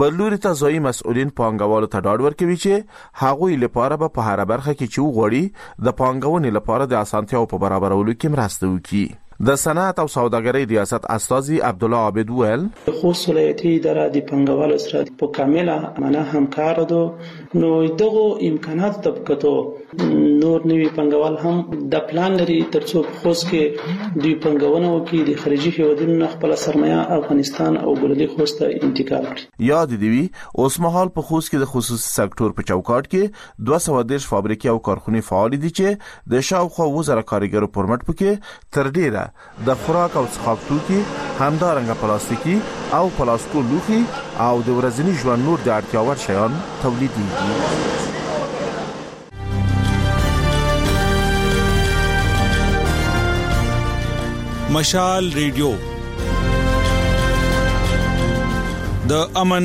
بلوري ته ځوی مسؤلین پانګوالو ته ډاډ ورکوي چې هغوی لپاره به په هر برخه کې چې وغوړي د پانګونې لپاره د اسانتیاو په برابرولو کې مرسته وکړي. د صنعت او سوداګرۍ ریاست استاذي عبد الله عابد ویل خصوص ولایتي اداره د پنګوالو سره په کامله معنا همکار ده نو دغه امکانات طبقاتو نور نوي پنګوال هم د پلان لري ترڅو خصوص کې د پنګونو کې د خارجي هیوادونو خپل سرمایه افغانستان او بلدي خوسته انتقال کړي. یاد دی وی اوس مهال په خصوص کې د خصوصي سکتور په چوکاټ کې دوه سوه دېرش فابریکې او کارخانې فعال دي چې د شاوخوا اووه زره کارګرو پرمټ پکې تر ډیره د خوراک او څښاک توکي همدارنګه پلاستیکي او پلاستیکو لوښي او د ورځني ژوند نور د اړتیا وړ شیان تولیدېږي. مشال ریډیو د امن،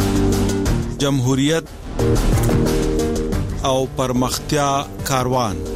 جمهوریت او پرمختیا کاروان